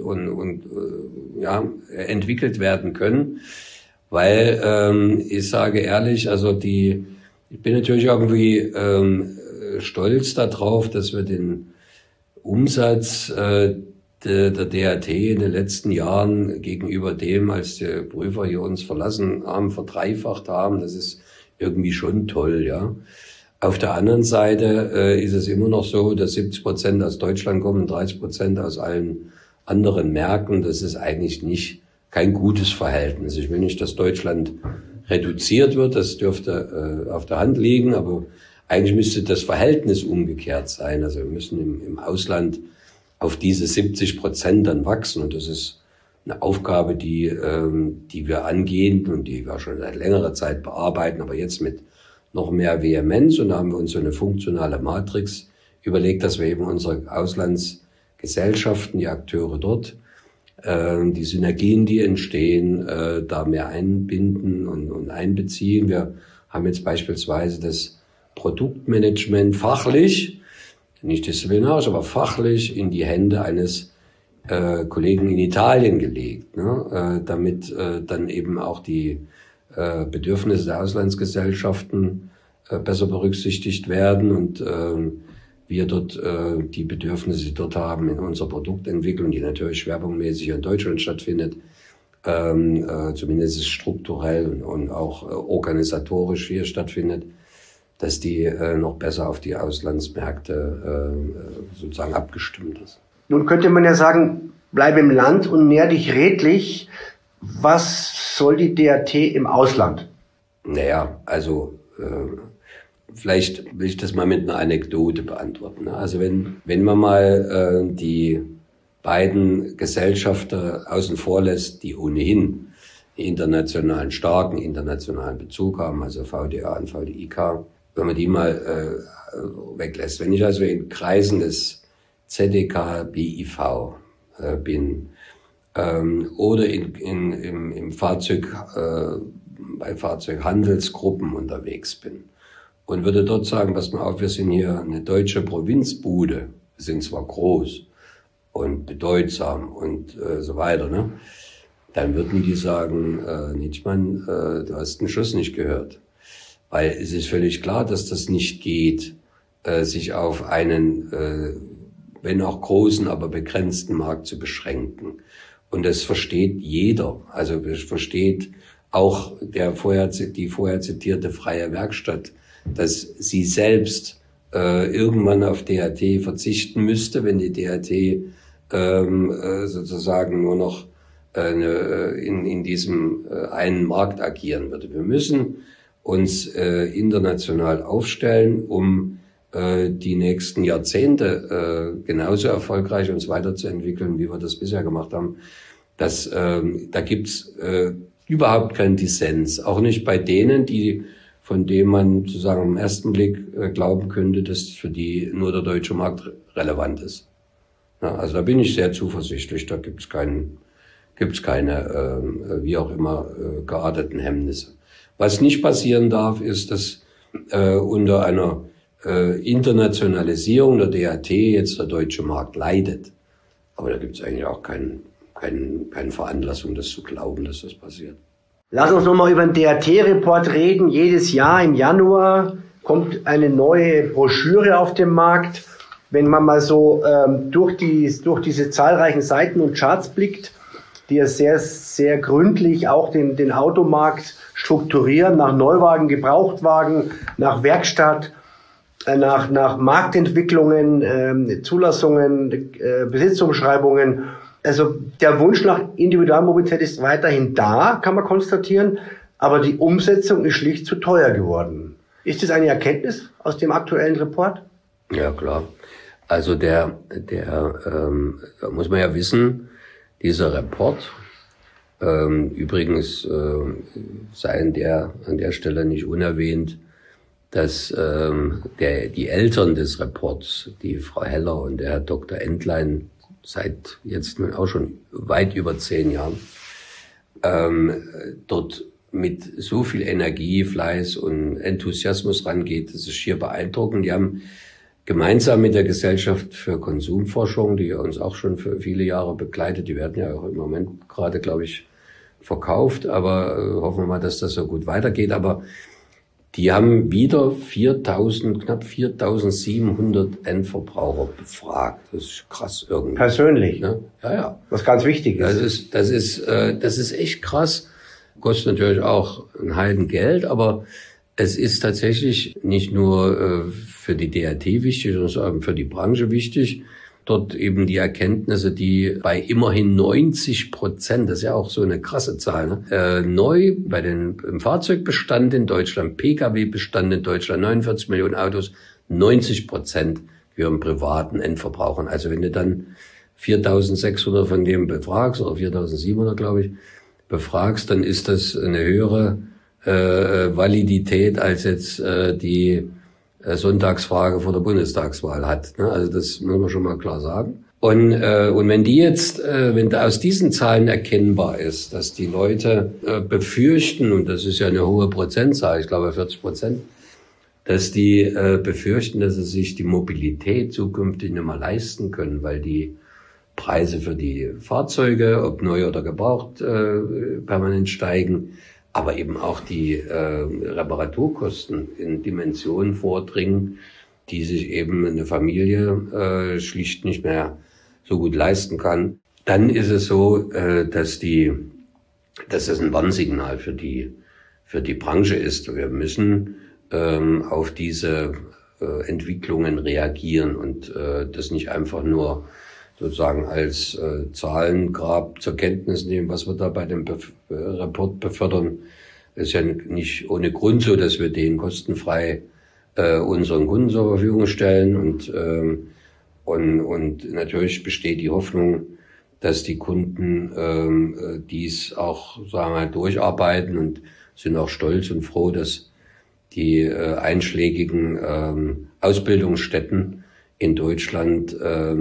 entwickelt werden können. Weil ich sage ehrlich, also ich bin natürlich irgendwie stolz darauf, dass wir den Umsatz der DRT in den letzten Jahren gegenüber dem, als die Prüfer hier uns verlassen haben, verdreifacht haben. Das ist irgendwie schon toll, ja. Auf der anderen Seite ist es immer noch so, dass 70% aus Deutschland kommen, 30% aus allen anderen Märkten. Das ist eigentlich kein gutes Verhältnis. Ich will nicht, dass Deutschland reduziert wird, das dürfte auf der Hand liegen, aber eigentlich müsste das Verhältnis umgekehrt sein. Also wir müssen im Ausland auf diese 70% dann wachsen. Und das ist eine Aufgabe, die wir angehen und die wir schon seit längerer Zeit bearbeiten, aber jetzt mit noch mehr Vehemenz. Und da haben wir uns so eine funktionale Matrix überlegt, dass wir eben unsere Auslandsgesellschaften, die Akteure dort, die Synergien, die entstehen, da mehr einbinden und einbeziehen. Wir haben jetzt beispielsweise das Produktmanagement fachlich, nicht disziplinarisch, aber fachlich in die Hände eines Kollegen in Italien gelegt, ne? Damit dann eben auch die Bedürfnisse der Auslandsgesellschaften besser berücksichtigt werden und wir dort die Bedürfnisse, die dort haben, in unserer Produktentwicklung, die natürlich schwerpunktmäßig in Deutschland stattfindet, zumindest strukturell und auch organisatorisch hier stattfindet, dass die noch besser auf die Auslandsmärkte sozusagen abgestimmt ist. Nun könnte man ja sagen, bleib im Land und nähr dich redlich. Was soll die DAT im Ausland? Naja, also vielleicht will ich das mal mit einer Anekdote beantworten. Also wenn man mal die beiden Gesellschafter außen vor lässt, die ohnehin einen starken internationalen Bezug haben, also VDA und VDIK, wenn man die mal weglässt. Wenn ich also in Kreisen des ZDK BIV bin oder im Fahrzeug bei Fahrzeughandelsgruppen unterwegs bin und würde dort sagen, pass mal auf, wir sind hier eine deutsche Provinzbude, wir sind zwar groß und bedeutsam und so weiter, ne? Dann würden die sagen, Nitschmann, du hast den Schuss nicht gehört. Weil es ist völlig klar, dass das nicht geht, sich auf einen, wenn auch großen, aber begrenzten Markt zu beschränken. Und das versteht jeder. Also das versteht auch die vorher zitierte freie Werkstatt, dass sie selbst irgendwann auf DAT verzichten müsste, wenn die DAT sozusagen nur noch in diesem einen Markt agieren würde. Wir müssen uns international aufstellen, um die nächsten Jahrzehnte genauso erfolgreich uns weiterzuentwickeln, wie wir das bisher gemacht haben. Da gibt's überhaupt keinen Dissens, auch nicht bei denen, von denen man sozusagen am ersten Blick glauben könnte, dass für die nur der deutsche Markt relevant ist. Ja, also da bin ich sehr zuversichtlich, da gibt's keine wie auch immer gearteten Hemmnisse. Was nicht passieren darf, ist, dass unter einer Internationalisierung der DAT jetzt der deutsche Markt leidet. Aber da gibt es eigentlich auch keine Veranlassung, das zu glauben, dass das passiert. Lass uns nochmal über den DAT-Report reden. Jedes Jahr im Januar kommt eine neue Broschüre auf den Markt. Wenn man mal so durch diese zahlreichen Seiten und Charts blickt, die ja sehr, sehr gründlich auch den Automarkt strukturieren, nach Neuwagen, Gebrauchtwagen, nach Werkstatt, nach Marktentwicklungen, Zulassungen, Besitzumschreibungen. Also der Wunsch nach Individualmobilität ist weiterhin da, kann man konstatieren, aber die Umsetzung ist schlicht zu teuer geworden. Ist das eine Erkenntnis aus dem aktuellen Report? Ja, klar. Also da muss man ja wissen, dieser Report, übrigens sei an der Stelle nicht unerwähnt, dass die Eltern des Reports, die Frau Heller und der Herr Dr. Entlein, seit jetzt nun auch schon weit über 10 Jahren, dort mit so viel Energie, Fleiß und Enthusiasmus rangeht, das ist schier beeindruckend. Die haben gemeinsam mit der Gesellschaft für Konsumforschung, die uns auch schon für viele Jahre begleitet, die werden ja auch im Moment gerade, glaube ich, verkauft, aber hoffen wir mal, dass das so gut weitergeht. Aber die haben wieder knapp 4.700 Endverbraucher befragt. Das ist krass irgendwie. Persönlich? Ne? Ja. Was ganz wichtig ist. Das ist echt krass. Kostet natürlich auch ein Heidengeld, aber es ist tatsächlich nicht nur für die DAT wichtig, sondern für die Branche wichtig. Dort eben die Erkenntnisse, die bei immerhin 90%, das ist ja auch so eine krasse Zahl, ne? Neu im Fahrzeugbestand in Deutschland, Pkw-Bestand in Deutschland, 49 Millionen Autos, 90% gehören privaten Endverbrauchern. Also wenn du dann 4.600 von denen befragst, oder 4.700, glaube ich, befragst, dann ist das eine höhere Validität als jetzt die Sonntagsfrage vor der Bundestagswahl hat. Also das muss man schon mal klar sagen. Und wenn wenn aus diesen Zahlen erkennbar ist, dass die Leute befürchten, und das ist ja eine hohe Prozentzahl, ich glaube 40%, dass die befürchten, dass sie sich die Mobilität zukünftig nicht mehr leisten können, weil die Preise für die Fahrzeuge, ob neu oder gebraucht, permanent steigen, aber eben auch die Reparaturkosten in Dimensionen vordringen, die sich eben eine Familie schlicht nicht mehr so gut leisten kann. Dann ist es so, dass das ein Warnsignal für die Branche ist. Wir müssen auf diese Entwicklungen reagieren und das nicht einfach nur sozusagen als Zahlengrab zur Kenntnis nehmen, was wir da bei dem Report befördern. Es ist ja nicht ohne Grund so, dass wir den kostenfrei unseren Kunden zur Verfügung stellen und natürlich besteht die Hoffnung, dass die Kunden dies auch, sagen wir, durcharbeiten und sind auch stolz und froh, dass die einschlägigen Ausbildungsstätten in Deutschland,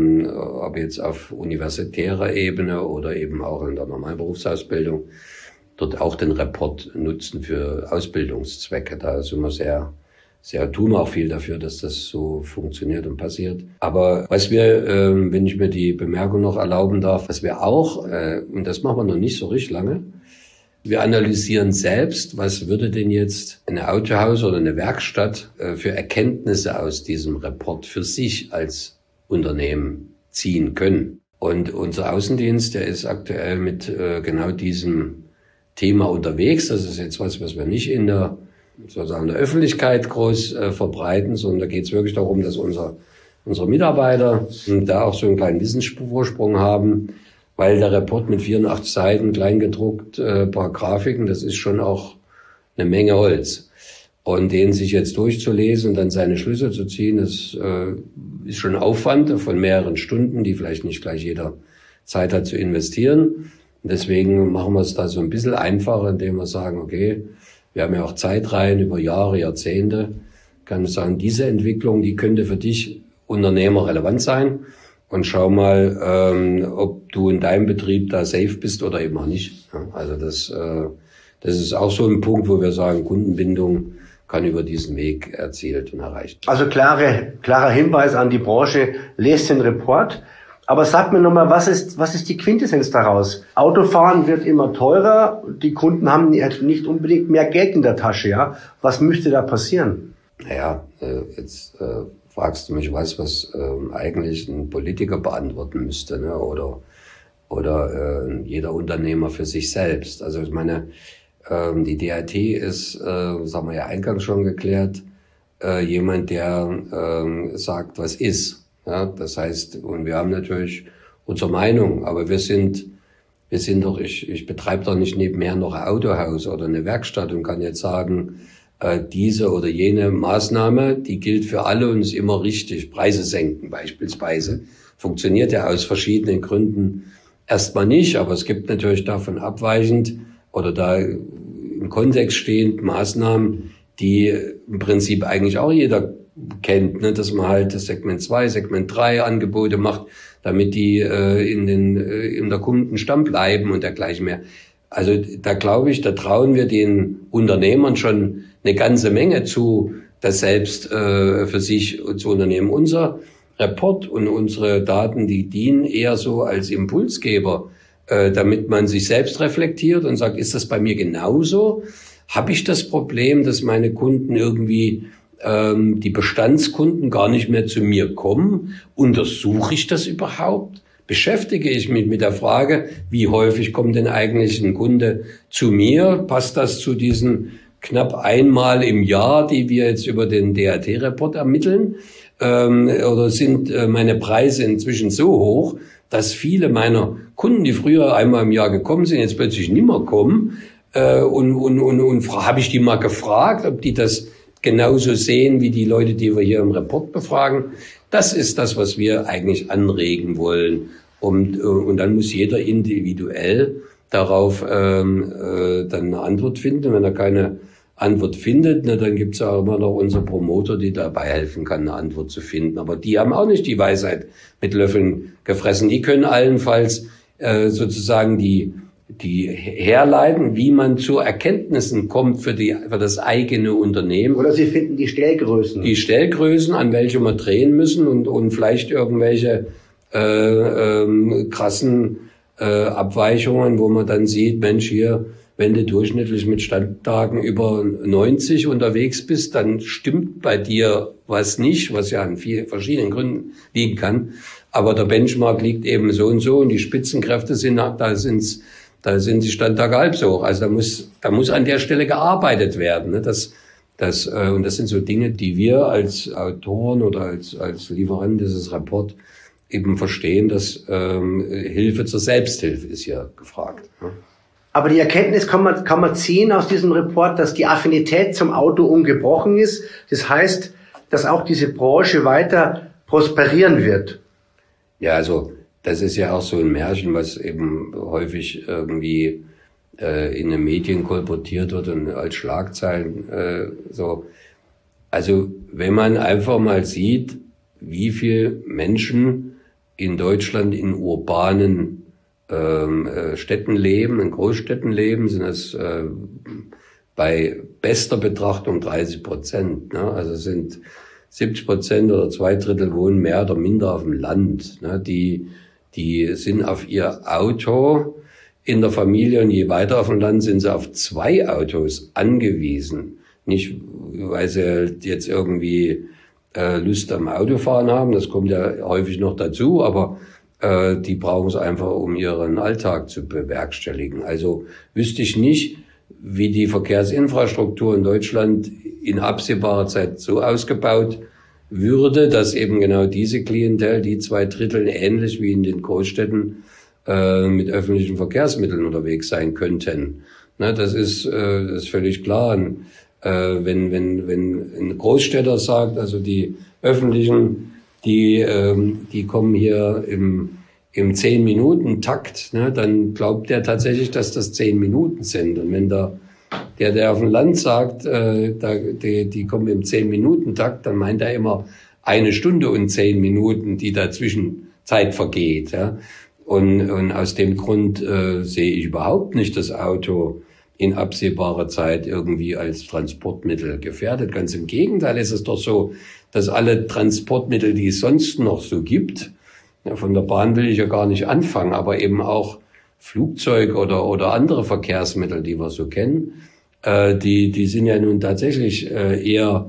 ob jetzt auf universitärer Ebene oder eben auch in der normalen Berufsausbildung, dort auch den Report nutzen für Ausbildungszwecke. Da sind wir tun wir auch viel dafür, dass das so funktioniert und passiert. Aber was wir, wenn ich mir die Bemerkung noch erlauben darf, was wir auch, und das machen wir noch nicht so richtig lange, wir analysieren selbst, was würde denn jetzt eine Autohaus oder eine Werkstatt für Erkenntnisse aus diesem Report für sich als Unternehmen ziehen können. Und unser Außendienst, der ist aktuell mit genau diesem Thema unterwegs. Das ist jetzt was wir nicht in der Öffentlichkeit groß verbreiten, sondern da geht es wirklich darum, dass unsere Mitarbeiter da auch so einen kleinen Wissensvorsprung haben, weil der Report mit 84 Seiten kleingedruckt, paar Grafiken, das ist schon auch eine Menge Holz. Und den sich jetzt durchzulesen und dann seine Schlüsse zu ziehen, das ist schon ein Aufwand von mehreren Stunden, die vielleicht nicht gleich jeder Zeit hat zu investieren. Und deswegen machen wir es da so ein bisschen einfacher, indem wir sagen, okay, wir haben ja auch Zeitreihen über Jahre, Jahrzehnte. Kann ich sagen, diese Entwicklung, die könnte für dich Unternehmer relevant sein. Und schau mal, ob du in deinem Betrieb da safe bist oder eben auch nicht. Ja, also das ist auch so ein Punkt, wo wir sagen, Kundenbindung kann über diesen Weg erzielt und erreicht. Also klarer Hinweis an die Branche, lest den Report. Aber sag mir nochmal, was ist die Quintessenz daraus? Autofahren wird immer teurer, die Kunden haben nicht unbedingt mehr Geld in der Tasche, ja? Was müsste da passieren? Naja, jetzt fragst du mich was eigentlich ein Politiker beantworten müsste, ne? Oder jeder Unternehmer für sich selbst. Also ich meine, die DAT ist, das haben wir ja eingangs schon geklärt, jemand, der sagt, was ist. Ja, das heißt, und wir haben natürlich unsere Meinung, aber wir sind doch, ich betreibe doch nicht nebenher noch ein Autohaus oder eine Werkstatt und kann jetzt sagen, diese oder jene Maßnahme, die gilt für alle und ist immer richtig. Preise senken beispielsweise. Funktioniert ja aus verschiedenen Gründen erstmal nicht, aber es gibt natürlich davon abweichend oder da im Kontext stehend Maßnahmen, die im Prinzip eigentlich auch jeder kennt, ne, dass man halt das Segment 2, Segment 3 Angebote macht, damit die in der Kundenstamm bleiben und dergleichen mehr. Also da glaube ich, da trauen wir den Unternehmern schon eine ganze Menge zu, das selbst für sich zu unternehmen. Unser Report und unsere Daten, die dienen eher so als Impulsgeber, damit man sich selbst reflektiert und sagt, ist das bei mir genauso? Habe ich das Problem, dass meine Kunden irgendwie die Bestandskunden gar nicht mehr zu mir kommen? Untersuche ich das überhaupt? Beschäftige ich mich mit der Frage, wie häufig kommt denn eigentlich ein Kunde zu mir? Passt das zu diesen knapp einmal im Jahr, die wir jetzt über den DAT-Report ermitteln? Oder sind meine Preise inzwischen so hoch, dass viele meiner Kunden, die früher einmal im Jahr gekommen sind, jetzt plötzlich nicht mehr kommen? Und habe ich die mal gefragt, ob die das genauso sehen wie die Leute, die wir hier im Report befragen. Das ist das, was wir eigentlich anregen wollen. Und dann muss jeder individuell darauf dann eine Antwort finden. Wenn er keine Antwort findet, dann gibt es auch immer noch unsere Promoter, die dabei helfen kann, eine Antwort zu finden. Aber die haben auch nicht die Weisheit mit Löffeln gefressen. Die können allenfalls sozusagen die herleiten, wie man zu Erkenntnissen kommt für das eigene Unternehmen. Oder sie finden die Stellgrößen. Die Stellgrößen, an welche wir drehen müssen und vielleicht irgendwelche krassen Abweichungen, wo man dann sieht, Mensch, hier wenn du durchschnittlich mit Standtagen über 90 unterwegs bist, dann stimmt bei dir was nicht, was ja an vielen verschiedenen Gründen liegen kann. Aber der Benchmark liegt eben so und so und die Spitzenkräfte da sind die Standtage halb so hoch. Also da muss an der Stelle gearbeitet werden. Ne? Und das sind so Dinge, die wir als Autoren oder als Lieferanten dieses Report eben verstehen, dass Hilfe zur Selbsthilfe ist ja gefragt. Ne? Aber die Erkenntnis kann man ziehen aus diesem Report, dass die Affinität zum Auto ungebrochen ist. Das heißt, dass auch diese Branche weiter prosperieren wird. Ja, also das ist ja auch so ein Märchen, was eben häufig irgendwie in den Medien kolportiert wird und als Schlagzeilen so. Also wenn man einfach mal sieht, wie viel Menschen in Deutschland in urbanen Städten leben, in Großstädten leben, sind das bei bester Betrachtung 30%. Ne? Also sind 70% oder 2/3 wohnen mehr oder minder auf dem Land. Ne? Die sind auf ihr Auto in der Familie und je weiter auf dem Land sind sie auf 2 Autos angewiesen. Nicht, weil sie halt jetzt irgendwie Lust am Autofahren haben, das kommt ja häufig noch dazu, aber die brauchen es einfach, um ihren Alltag zu bewerkstelligen. Also wüsste ich nicht, wie die Verkehrsinfrastruktur in Deutschland in absehbarer Zeit so ausgebaut würde, dass eben genau diese Klientel, die 2/3 ähnlich wie in den Großstädten mit öffentlichen Verkehrsmitteln unterwegs sein könnten. Ne, das ist völlig klar. Und, wenn ein Großstädter sagt, also die öffentlichen, die kommen hier im 10-Minuten-Takt, ne, dann glaubt der tatsächlich, dass das 10 Minuten sind. Und wenn der auf dem Land sagt, die kommen im 10-Minuten-Takt, dann meint er immer 1 Stunde und 10 Minuten, die dazwischen Zeit vergeht. Ja. Und aus dem Grund sehe ich überhaupt nicht das Auto in absehbarer Zeit irgendwie als Transportmittel gefährdet. Ganz im Gegenteil ist es doch so, dass alle Transportmittel, die es sonst noch so gibt, ja, von der Bahn will ich ja gar nicht anfangen, aber eben auch Flugzeug oder andere Verkehrsmittel, die wir so kennen, die sind ja nun tatsächlich eher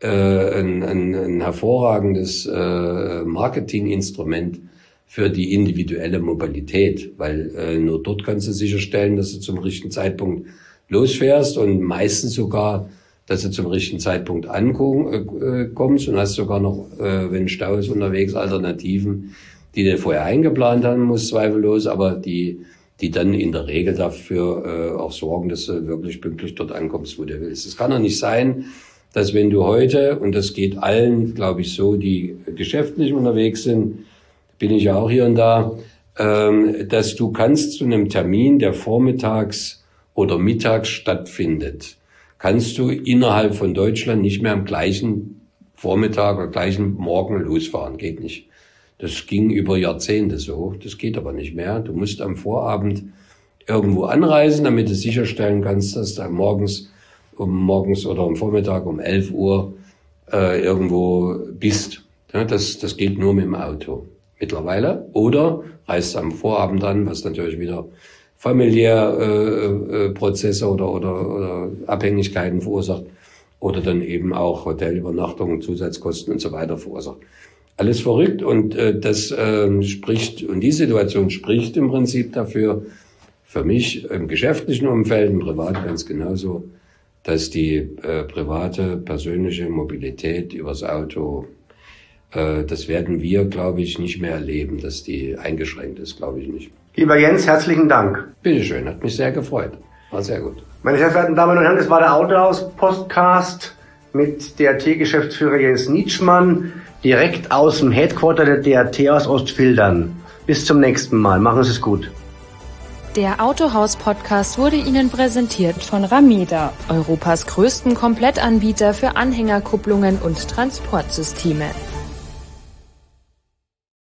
ein hervorragendes Marketinginstrument für die individuelle Mobilität, weil nur dort kannst du sicherstellen, dass du zum richtigen Zeitpunkt losfährst und meistens sogar, dass du zum richtigen Zeitpunkt ankommst und hast sogar noch, wenn Stau ist unterwegs, Alternativen, die du vorher eingeplant haben musst, zweifellos, aber die dann in der Regel dafür auch sorgen, dass du wirklich pünktlich dort ankommst, wo du willst. Es kann doch nicht sein, dass wenn du heute, und das geht allen, glaube ich, so, die geschäftlich unterwegs sind, bin ich ja auch hier und da, dass du kannst zu einem Termin, der vormittags oder mittags stattfindet, kannst du innerhalb von Deutschland nicht mehr am gleichen Vormittag oder gleichen Morgen losfahren. Geht nicht. Das ging über Jahrzehnte so. Das geht aber nicht mehr. Du musst am Vorabend irgendwo anreisen, damit du sicherstellen kannst, dass du morgens oder am Vormittag um 11 Uhr irgendwo bist. Ja, das geht nur mit dem Auto mittlerweile. Oder reist am Vorabend an, was natürlich wieder familiär Prozesse oder Abhängigkeiten verursacht. Oder dann eben auch Hotelübernachtungen, Zusatzkosten und so weiter verursacht. Alles verrückt und das spricht, und die Situation spricht im Prinzip dafür, für mich im geschäftlichen Umfeld, im Privat ganz genauso, dass die private, persönliche Mobilität übers Auto, das werden wir, glaube ich, nicht mehr erleben, dass die eingeschränkt ist, glaube ich nicht. Lieber Jens, herzlichen Dank. Bitteschön, hat mich sehr gefreut. War sehr gut. Meine sehr verehrten Damen und Herren, das war der Autohaus-Podcast mit DRT-Geschäftsführer Jens Nitschmann, direkt aus dem Headquarter der DRT aus Ostfildern. Bis zum nächsten Mal. Machen Sie es gut. Der Autohaus-Podcast wurde Ihnen präsentiert von Rameda, Europas größten Komplettanbieter für Anhängerkupplungen und Transportsysteme.